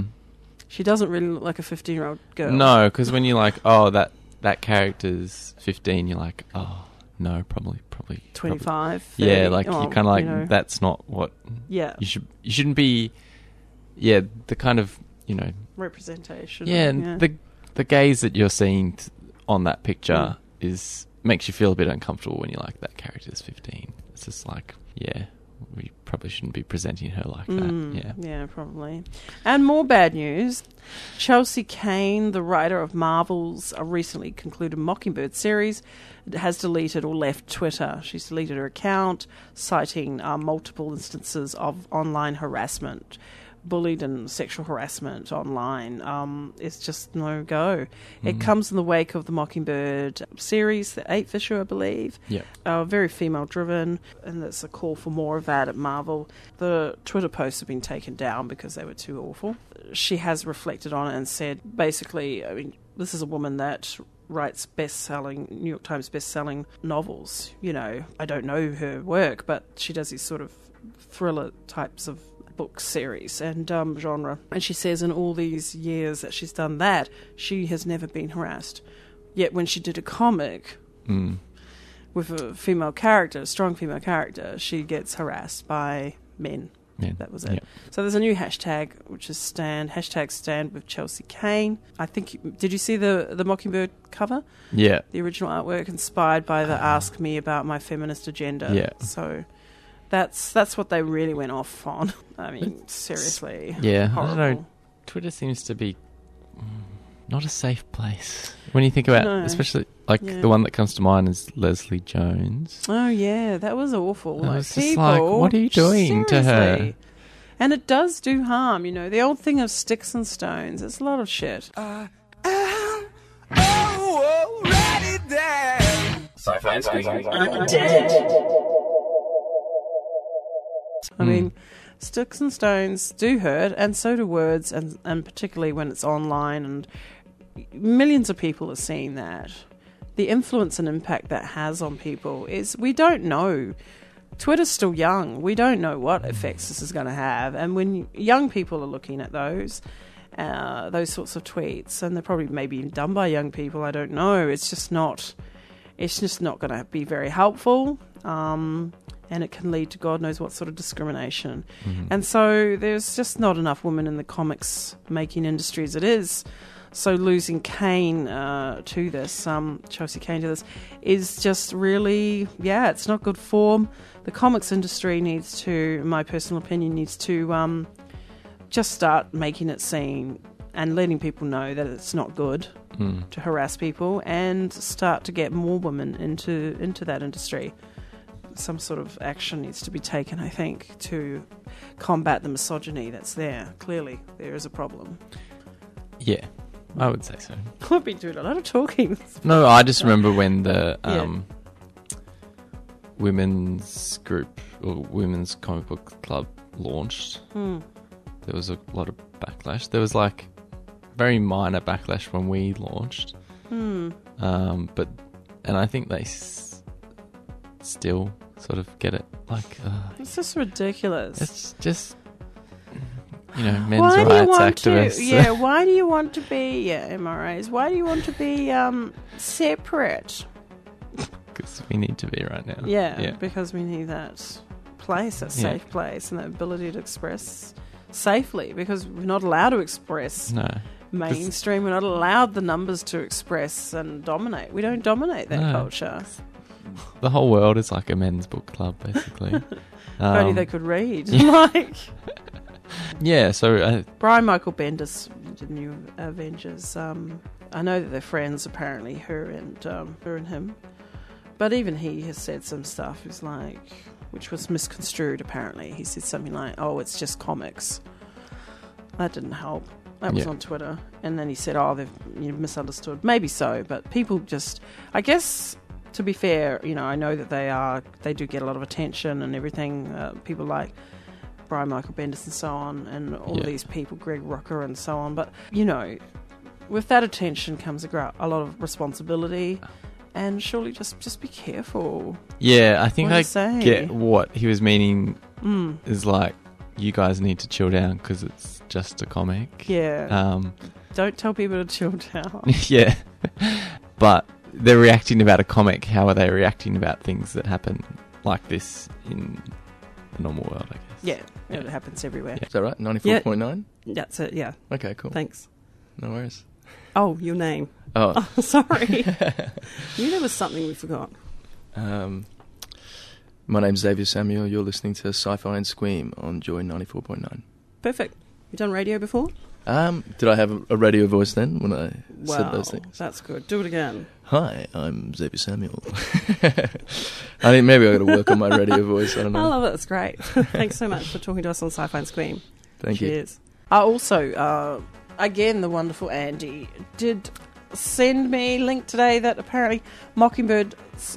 She doesn't really look like a 15-year-old girl. No, because when you're like, oh, that character's 15, you're like, oh, no, probably 25, 30. Yeah, like Oh, you're kind of like, you know. that's not what. Yeah. You shouldn't be. Yeah, the kind of, you know. Representation. Yeah, and the gaze that you're seeing on that picture makes you feel a bit uncomfortable when you're like, that character's 15. It's just like, yeah, we probably shouldn't be presenting her like that. Yeah, probably. And more bad news. Chelsea Kane, the writer of Marvel's recently concluded Mockingbird series, has deleted or left Twitter. She's deleted her account, citing multiple instances of online harassment. Bullied and sexual harassment online. It's just no go. It comes in the wake of the Mockingbird series, the 8th issue, I believe. Yeah. Very female driven, and there's a call for more of that at Marvel. The Twitter posts have been taken down because they were too awful. She has reflected on it and said, basically, I mean, this is a woman that writes New York Times best-selling novels. You know, I don't know her work, but she does these sort of thriller types of book series and genre. And she says in all these years that she's done that, she has never been harassed. Yet when she did a comic with a female character, a strong female character, she gets harassed by men. That was it. Yeah. So there's a new hashtag, which is #Stand with Chelsea Kane. I think, did you see the Mockingbird cover? Yeah. The original artwork inspired by the Ask Me About My Feminist Agenda. Yeah. So that's what they really went off on. I mean, seriously. Yeah, horrible. I don't know. Twitter seems to be not a safe place. When you think about, especially the one that comes to mind is Leslie Jones. Oh yeah, that was awful. I was just like, what are you doing to her? Seriously. And it does do harm, you know. The old thing of sticks and stones. It's a lot of shit. Sci-fi and Squeam. I mean, sticks and stones do hurt, and so do words, and particularly when it's online, and millions of people are seeing that. The influence and impact that has on people is, we don't know. Twitter's still young. We don't know what effects this is going to have, and when young people are looking at those sorts of tweets, and they're probably maybe done by young people, I don't know. It's just not going to be very helpful. And it can lead to God knows what sort of discrimination. And so there's just not enough women in the comics making industry as it is. So losing Kane to this, Chelsea Kane to this, is just really, it's not good form. The comics industry needs to, in my personal opinion, just start making it seen and letting people know that it's not good to harass people, and start to get more women into that industry. Some sort of action needs to be taken, I think, to combat the misogyny that's there. Clearly, there is a problem. Yeah, I would say so. I've been doing a lot of talking. No, I just remember when the women's group or women's comic book club launched. There was a lot of backlash. There was like very minor backlash when we launched. But I think they still sort of get it. Like, it's just ridiculous. It's just, men's rights activists. Why do you want to be MRAs? Why do you want to be separate? Because we need to be right now. Yeah, because we need that place, that safe place, and that ability to express safely, because we're not allowed to express mainstream. We're not allowed the numbers to express and dominate. We don't dominate that culture. The whole world is like a men's book club, basically. If only they could read. So Brian Michael Bendis did New Avengers. I know that they're friends, apparently, her and him. But even he has said some stuff. He's like, which was misconstrued. Apparently, he said something like, "Oh, it's just comics." That didn't help. That was on Twitter, and then he said, "Oh, they've misunderstood." Maybe so, but people just, I guess. To be fair, I know that they do get a lot of attention and everything. People like Brian Michael Bendis and so on, and all of these people, Greg Rucka and so on. But, with that attention comes a lot of responsibility, And surely just be careful. Yeah, I think What do I you say? get what he was meaning is like, you guys need to chill down because it's just a comic. Yeah. Don't tell people to chill down. Yeah. But they're reacting about a comic. How are they reacting about things that happen like this in the normal world, I guess? Yeah, it happens everywhere. Yeah. Is that right? 94.9? That's it, yeah. Okay, cool. Thanks. No worries. Oh, your name. Oh. Sorry. You there was something we forgot. My name's Xavier Samuel. You're listening to Sci-Fi and Squeam on Joy 94.9. Perfect. You done radio before? Did I have a radio voice then when I said those things? That's good. Do it again. Hi, I'm Xavier Samuel. I think maybe I got to work on my radio voice. I don't know. I love it. It's great. Thanks so much for talking to us on Sci-Fi and Squeam. Thank you. Cheers. Also, again, the wonderful Andy did send me a link today that apparently Mockingbird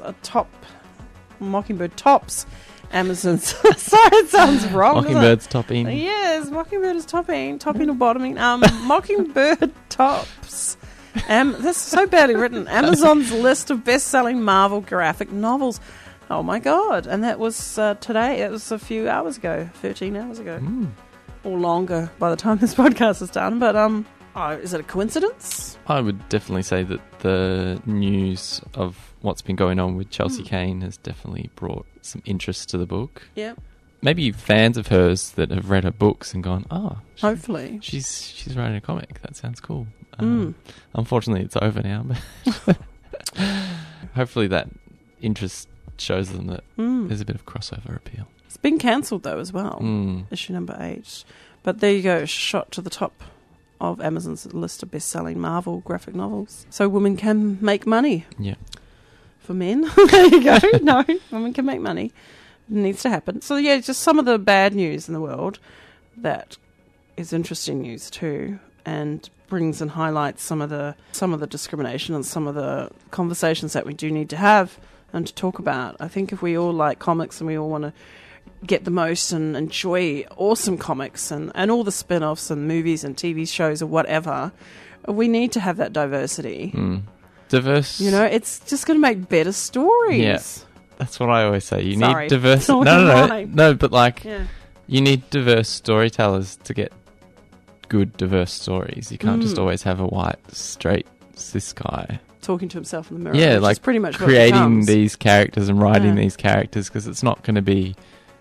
tops Amazon's. Sorry, it sounds wrong. Mockingbird's topping. Yes, Mockingbird is topping or bottoming. Mockingbird tops. This is so badly written. Amazon's list of best-selling Marvel graphic novels. Oh my God! And that was today. It was a few hours ago, 13 hours ago, or longer by the time this podcast is done. But is it a coincidence? I would definitely say that the news of what's been going on with Chelsea Kane has definitely brought some interest to the book. Yeah. Maybe fans of hers that have read her books and gone, hopefully she's writing a comic. That sounds cool. Unfortunately, it's over now, but hopefully that interest shows them that there's a bit of crossover appeal. It's been cancelled though as well. Issue number 8. But there you go, shot to the top of Amazon's list of best-selling Marvel graphic novels. So women can make money. Yeah. For men. There you go. No, women can make money. It needs to happen. So yeah, just some of the bad news in the world that is interesting news too, and brings and highlights some of the discrimination and some of the conversations that we do need to have and to talk about. I think if we all like comics and we all want to get the most and enjoy awesome comics and all the spin-offs and movies and TV shows or whatever, we need to have that diversity. Diverse. It's just going to make better stories. Yeah. That's what I always say. You Sorry. need diverse... No, but you need diverse storytellers to get good, diverse stories. You can't just always have a white, straight, cis guy talking to himself in the mirror. Yeah, which like is pretty much creating these characters and writing these characters, because it's not going to be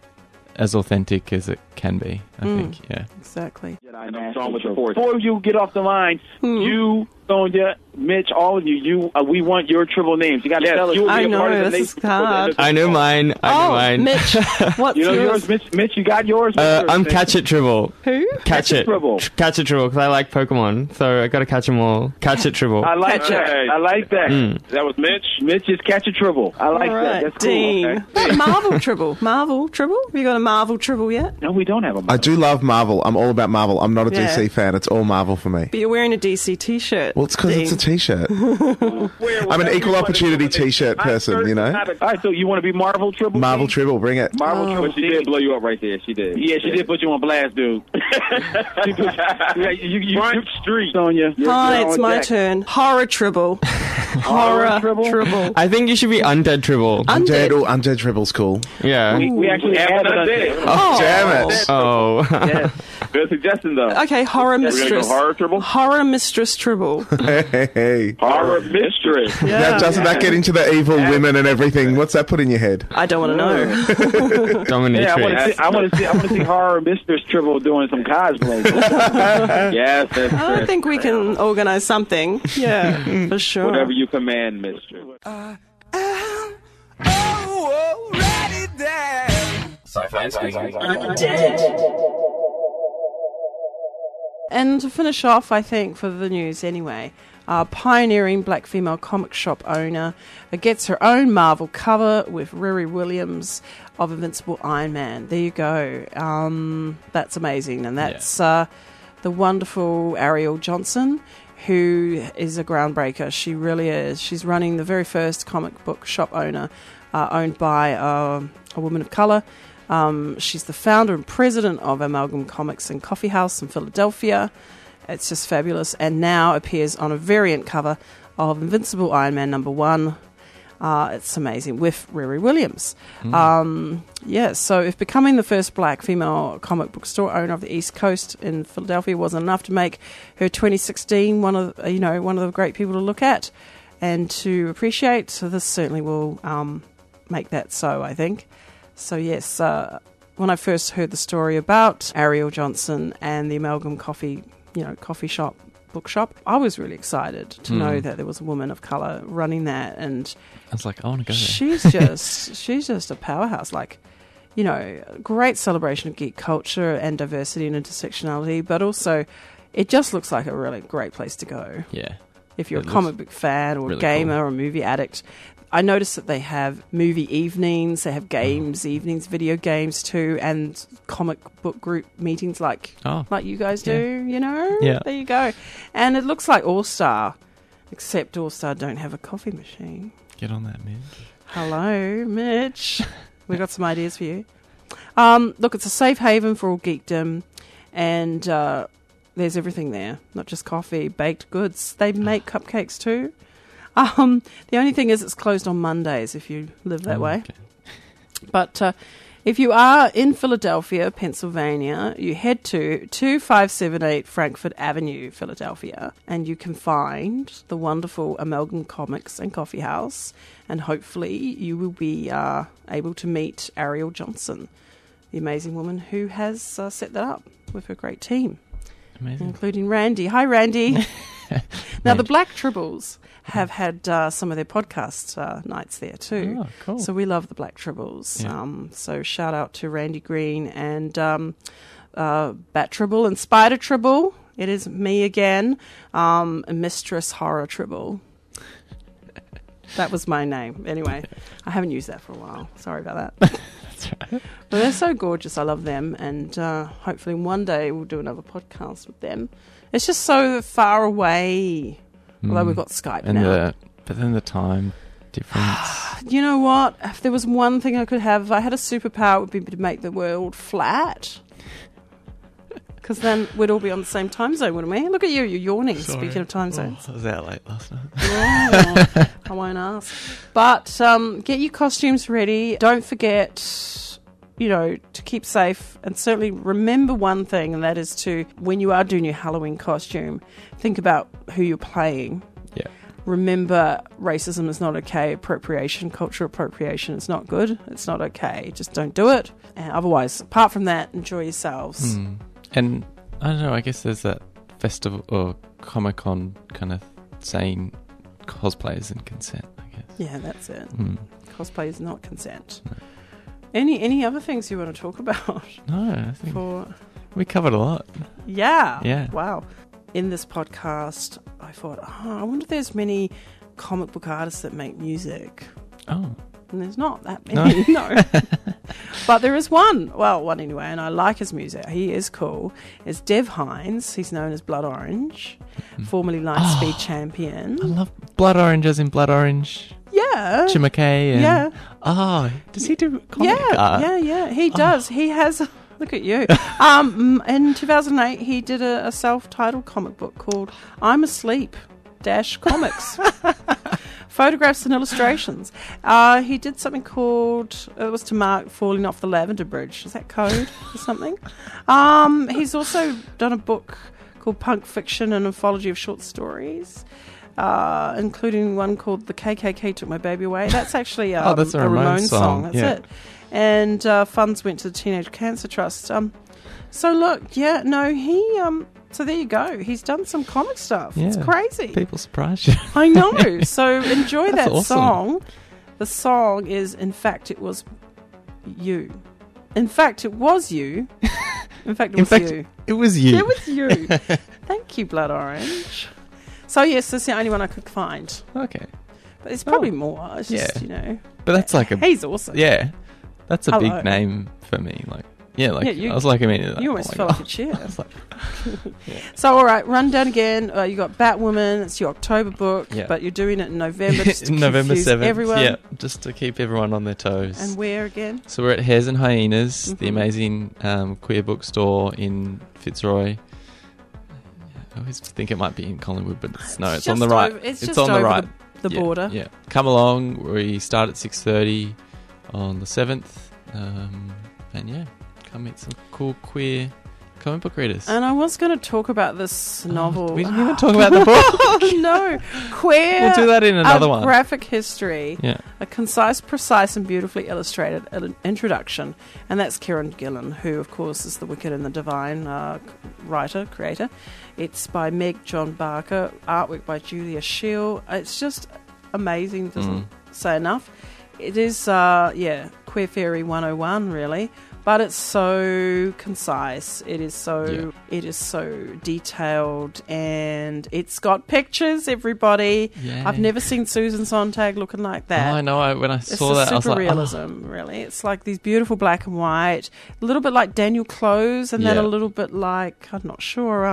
as authentic as it can be, I think. Yeah, exactly. Before you get off the line, you, Sonia, Mitch, all of you, we want your triple names. You got to tell us. I know, this is hard. I know mine. Mitch, what's yours? Mitch, you got yours? I'm Catch It Tribble. Who? Catch It Tribble, because I like Pokemon, so I got to catch them all. Catch It Tribble. I like that. I like that. That was Mitch. Mitch is Catch It Tribble. I like that. That's Dean. cool. Okay. Marvel Tribble. Marvel Tribble? Have you got a Marvel Tribble yet? No, we don't have a Marvel. I do love Marvel. I'm all about Marvel. I'm not a DC fan. It's all Marvel for me. But you're wearing a DC t-shirt. Well, it's because it's a t-shirt. I'm an equal opportunity t-shirt person, you know? All right, so you want to be Marvel Tribble? Marvel Tribble, bring it. Marvel Tribble. She did blow you up right there. She did. Yeah, she did put you on blast, dude. you street, Sonia. Hi, it's my turn. Horror Tribble. Horror Tribble. I think you should be Undead Tribble. Undead Tribble's cool. Yeah. We actually have it Undead. Oh, damn it. Oh. Yes. Good suggestion, though. Okay, Horror Mistress. We're going to go Horror Tribble? Horror Mistress Tribble. Hey. Horror Mistress. Now, doesn't that get into the evil women and everything? What's that put in your head? I don't want to know. Dominatrix. I want to see Horror Mistress Tribble doing some cosplay. Yes, that's I think we can organize something. Yeah, for sure. whatever you command, Mistress. And to finish off, I think, for the news anyway, pioneering black female comic shop owner gets her own Marvel cover with Riri Williams of Invincible Iron Man. There you go. That's amazing. And that's the wonderful Ariel Johnson, who is a groundbreaker. She really is. She's running the very first comic book shop owner owned by a woman of colour. She's the founder and president of Amalgam Comics and Coffee House in Philadelphia. It's just fabulous, and now appears on a variant cover of Invincible Iron Man #1. It's amazing, with Riri Williams. So if becoming the first black female comic book store owner of the East Coast in Philadelphia wasn't enough to make her 2016 one of the great people to look at and to appreciate, so this certainly will make that so, I think. So yes, when I first heard the story about Ariel Johnson and the Amalgam Coffee shop, bookshop, I was really excited to know that there was a woman of colour running that, and I was like, I want to go there. She's just a powerhouse. Like, great celebration of geek culture and diversity and intersectionality, but also it just looks like a really great place to go. Yeah. If you're a comic book fan or a gamer or a movie addict. I noticed that they have movie evenings, they have games evenings, video games too, and comic book group meetings like you guys do, Yeah. There you go. And it looks like All-Star, except All-Star don't have a coffee machine. Get on that, Mitch. Hello, Mitch. We've got some ideas for you. Look, it's a safe haven for all geekdom, and there's everything there, not just coffee, baked goods. They make cupcakes too. The only thing is it's closed on Mondays if you live that way. Okay. But if you are in Philadelphia, Pennsylvania, you head to 2578 Frankfurt Avenue, Philadelphia, and you can find the wonderful Amalgam Comics and Coffee House, and hopefully you will be able to meet Ariel Johnson, the amazing woman who has set that up with her great team. Amazing. Including Randy. Hi, Randy. Now, the Black Tribbles have had some of their podcast nights there too. Oh, cool. So we love the Black Tribbles. Yeah. So shout out to Randy Green and Bat Tribble and Spider Tribble. It is me again, Mistress Horror Tribble. That was my name. Anyway, I haven't used that for a while. Sorry about that. That's right. But they're so gorgeous. I love them. And hopefully one day we'll do another podcast with them. It's just so far away. Although we've got Skype now. But then the time difference. You know what? If there was one thing I could have, if I had a superpower, it would be to make the world flat. Because then we'd all be on the same time zone, wouldn't we? Look at you, you're yawning, speaking of time zones. I was out late last night. Oh, I won't ask. But get your costumes ready. Don't forget, to keep safe. And certainly remember one thing, and that is to, when you are doing your Halloween costume, think about who you're playing. Yeah. Remember, racism is not okay. Cultural appropriation is not good. It's not okay. Just don't do it. And otherwise, apart from that, enjoy yourselves. And I don't know, I guess there's that festival or Comic-Con kind of saying cosplayers and consent, I guess. Yeah, that's it. Cosplay is not consent. No. Any other things you want to talk about? No, I think we covered a lot. Yeah. Wow. In this podcast, I thought, I wonder if there's many comic book artists that make music. Oh. And there's not that many, no. But there is one. Well, one anyway, and I like his music. He is cool. It's Dev Hynes. He's known as Blood Orange, formerly Lightspeed champion. I love Blood Orange as in Blood Orange. Yeah. Jim McKay. And, yeah. Oh, does he do comic art? Yeah. He does. He has... Look at you. In 2008, he did a self-titled comic book called I'm Asleep -Comics. Photographs and illustrations. He did something called, it was to mark falling off the Lavender Bridge. Is that code or something? He's also done a book called Punk Fiction, an anthology of short stories, including one called The KKK Took My Baby Away. That's actually that's a Ramones song. That's it. And funds went to the Teenage Cancer Trust. So look, so there you go. He's done some comic stuff. Yeah, it's crazy. People surprise you. I know. So enjoy that awesome. song. The song is, in fact, it was you. In fact, it was you. In fact, it was you. It was you. It was you. Thank you, Blood Orange. So yes, that's the only one I could find. Okay. But there's probably more. It's just, But that's like he's awesome. Yeah. That's a big name for me. I was like immediately. You almost fell off your chair. I was like, So, all right, run down again. You got Batwoman. It's your October book, but you're doing it in November. Just to November 7th. Everyone. Yeah, just to keep everyone on their toes. And where again? So we're at Hares and Hyenas, the amazing queer bookstore in Fitzroy. I always think it might be in Collingwood, but it's on the right. It's on just the over right. the border. Yeah, come along. We start at 6:30 on the 7th, and yeah, come meet some cool queer comic book readers. And I was going to talk about this novel. We didn't even talk about the book. No, Queer. We'll do that in another one. Graphic history. Yeah. A concise, precise, and beautifully illustrated introduction. And that's Kieran Gillen, who, of course, is the Wicked and the Divine creator. It's by Meg John Barker, artwork by Julia Scheel. It's just amazing. Doesn't say enough. It is, Queer Fairy 101, really. But it's so concise. It is so detailed, and it's got pictures. Everybody, Yeah. I've never seen Susan Sontag looking like that. Oh, I know. When I saw that, I was super like, realism, really. It's like these beautiful black and white, a little bit like Daniel Close, and then a little bit like, I'm not sure,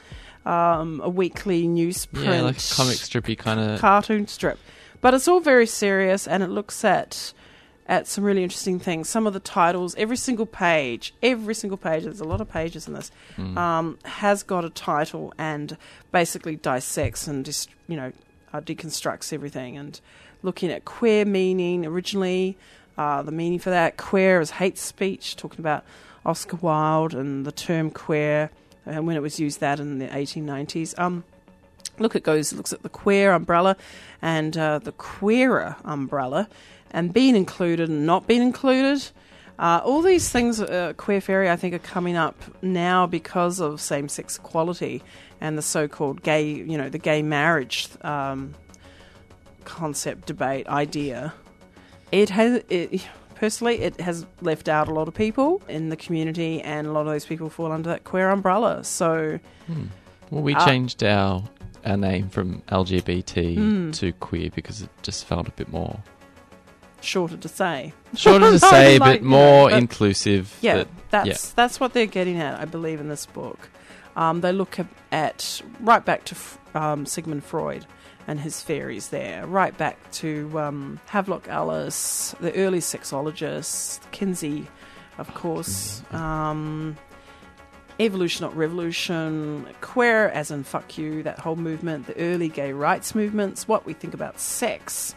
a weekly newsprint, yeah, like a comic strippy kind of cartoon strip. But it's all very serious, and it looks at some really interesting things. Some of the titles, every single page, there's a lot of pages in this, has got a title and basically dissects and deconstructs everything, and looking at queer meaning originally, the meaning for that. Queer is hate speech, talking about Oscar Wilde and the term queer, and when it was used that in the 1890s. Looks at the queer umbrella and the queerer umbrella, and being included and not being included. All these things, Queer Fairy, I think, are coming up now because of same-sex equality and the so-called gay, the gay marriage concept, debate, idea. Personally, it has left out a lot of people in the community, and a lot of those people fall under that queer umbrella. So, well, we changed our name from LGBT to queer because it just felt a bit more shorter to say, but more inclusive. Yeah, that's what they're getting at, I believe, in this book. They look at right back to Sigmund Freud and his fairies there, right back to Havelock Ellis, the early sexologists, Kinsey, of course, Evolution Not Revolution, queer as in fuck you, that whole movement, the early gay rights movements, what we think about sex.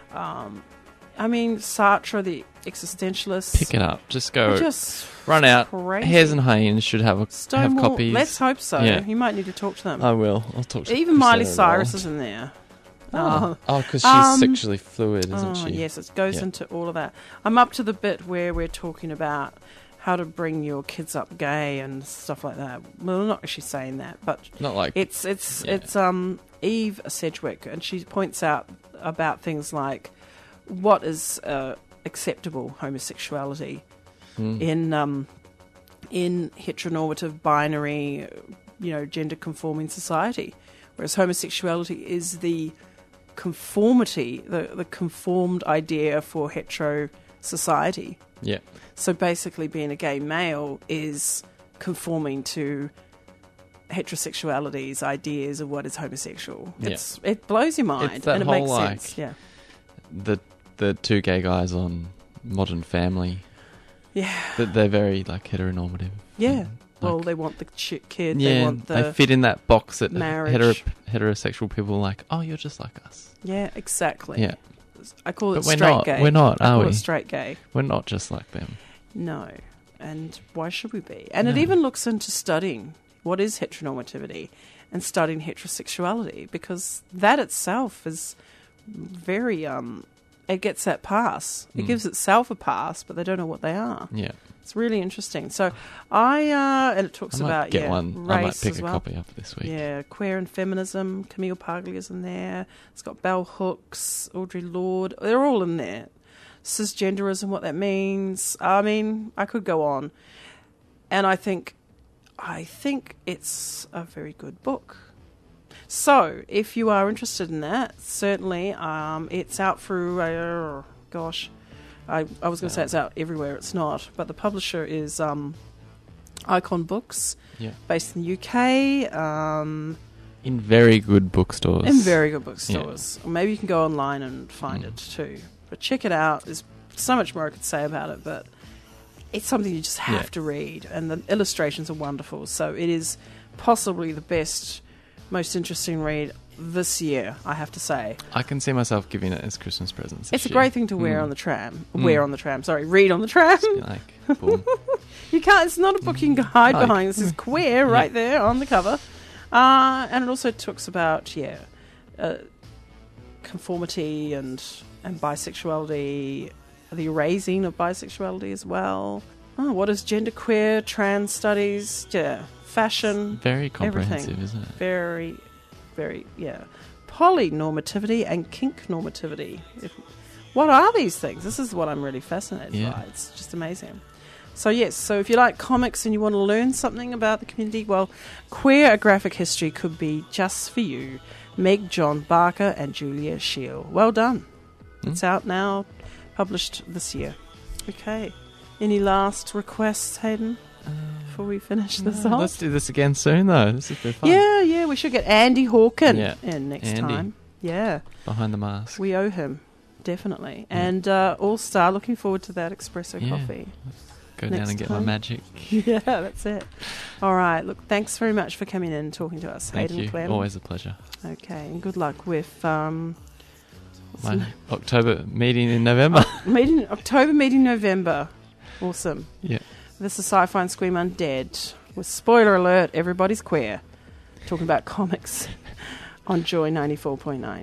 Sartre, the existentialist. Pick it up. Just go. Run out. Crazy. Hares and Haynes should have Stonewall, copies. Let's hope so. Yeah. You might need to talk to them. I will. I'll talk to them. Even Miley Cyrus is in there. Because she's sexually fluid, isn't she? Yes, it goes into all of that. I'm up to the bit where we're talking about how to bring your kids up gay and stuff like that. Well, not actually saying that, but not like it's Eve Sedgwick, and she points out about things like what is acceptable homosexuality in heteronormative, binary, gender conforming society, whereas homosexuality is the conformity, the conformed idea for hetero society. Yeah. So basically, being a gay male is conforming to heterosexuality's ideas of what is homosexual. It blows your mind, it's that and it whole, makes sense. Yeah. The two gay guys on Modern Family. Yeah. They're very heteronormative. Yeah. Well, they want the kid. Yeah, they want they fit in that box that marriage. Heterosexual people are like, oh, you're just like us. Yeah, exactly. Yeah. I call it we're straight not. gay. We're not, I are call we? it straight gay. We're not just like them. No. And why should we be? And it even looks into studying what is heteronormativity and studying heterosexuality, because that itself is very... it gets that pass. It gives itself a pass, but they don't know what they are. Yeah. It's really interesting. So and it talks about get one. race I might pick as a well. copy up this week. Yeah, queer and feminism. Camille Paglia's in there. It's got Bell Hooks, Audre Lorde. They're all in there. Cisgenderism, what that means. I could go on. And I think it's a very good book. So, if you are interested in that, certainly it's out through, I was going to say it's out everywhere. It's not. But the publisher is Icon Books, based in the UK. In very good bookstores. Or maybe you can go online and find it too. But check it out. There's so much more I could say about it, but it's something you just have to read. And the illustrations are wonderful. So it is possibly the best, most interesting read this year, I have to say. I can see myself giving it as Christmas presents. It's a great thing to wear on the tram. Wear on the tram. Sorry, read on the tram. Like, boom. You can't. It's not a book you can hide behind. This is queer right there on the cover, and it also talks about conformity and bisexuality, the erasing of bisexuality as well. Oh, what is genderqueer, trans studies? Yeah, fashion. Very comprehensive, everything. isn't it? Very, very, yeah. Polynormativity and kink normativity. What are these things? This is what I'm really fascinated by. It's just amazing. So yes, so if you like comics and you want to learn something about the community, well, Queer: A Graphic History could be just for you. Meg John Barker and Julia Scheel. Well done. It's out now, published this year. Okay. Any last requests, Hayden, before we finish this off? Let's do this again soon, though. This has been fun. Yeah, we should get Andy Hawken in next Andy. time. Yeah. Behind the mask. We owe him, definitely. And All-Star, looking forward to that espresso coffee. Go down and get my magic. Yeah, that's it. All right. Look, thanks very much for coming in and talking to us, Thank Hayden you. Clem. Always a pleasure. Okay, and good luck with my October meeting in November. October meeting November. Awesome. Yeah. This is Sci-Fi and Scream Undead. With spoiler alert, everybody's queer. Talking about comics on Joy 94.9.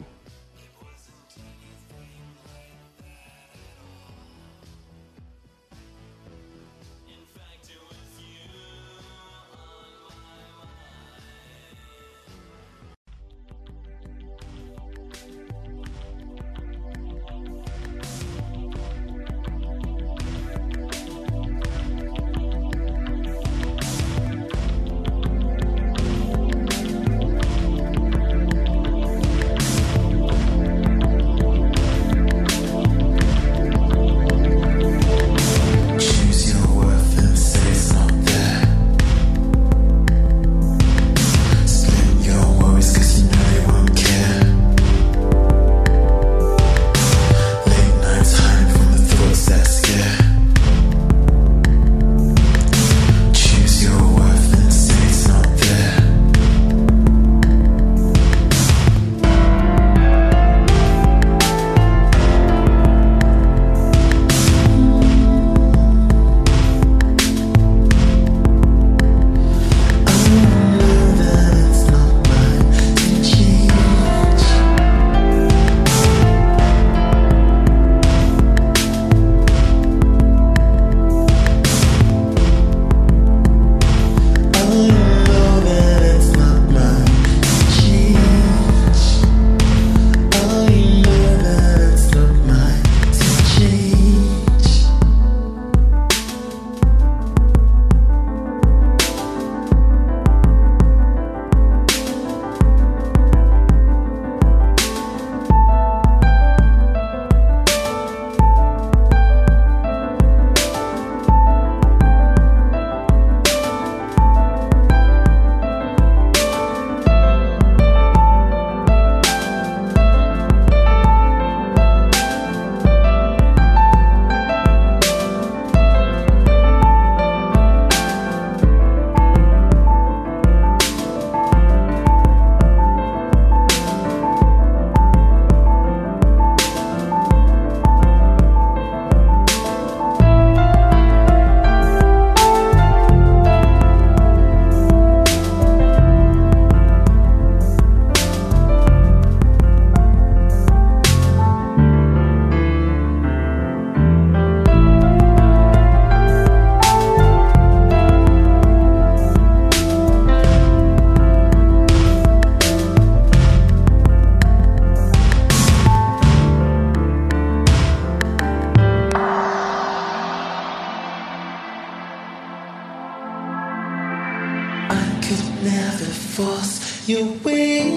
force your way.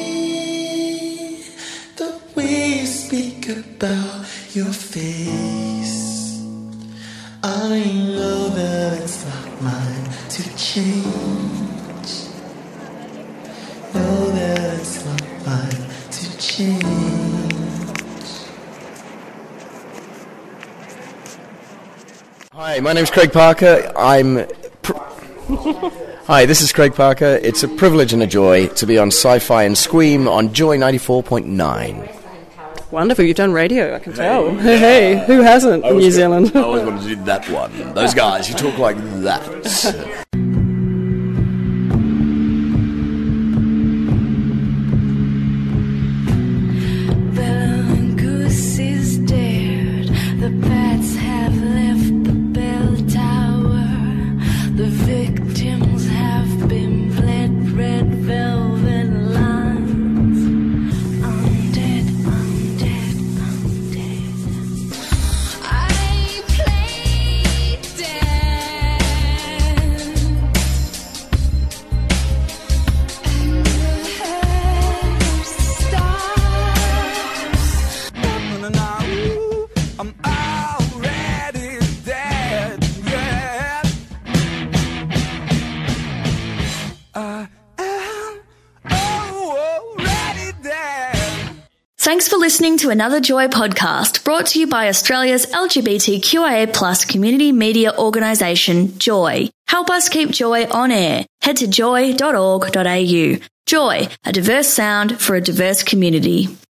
The way you speak about your face, I know that it's not mine to change. Know that it's not mine to change. Hi, my name's Craig Parker. I'm Hi, this is Craig Parker. It's a privilege and a joy to be on Sci-Fi and Squeam on Joy 94.9. Wonderful, you've done radio, I can tell. Hey, who hasn't in New Zealand? I always wanted to do that one. Those guys who talk like that. Thanks for listening to another Joy podcast brought to you by Australia's LGBTQIA+ community media organisation, Joy. Help us keep Joy on air. Head to joy.org.au. Joy, a diverse sound for a diverse community.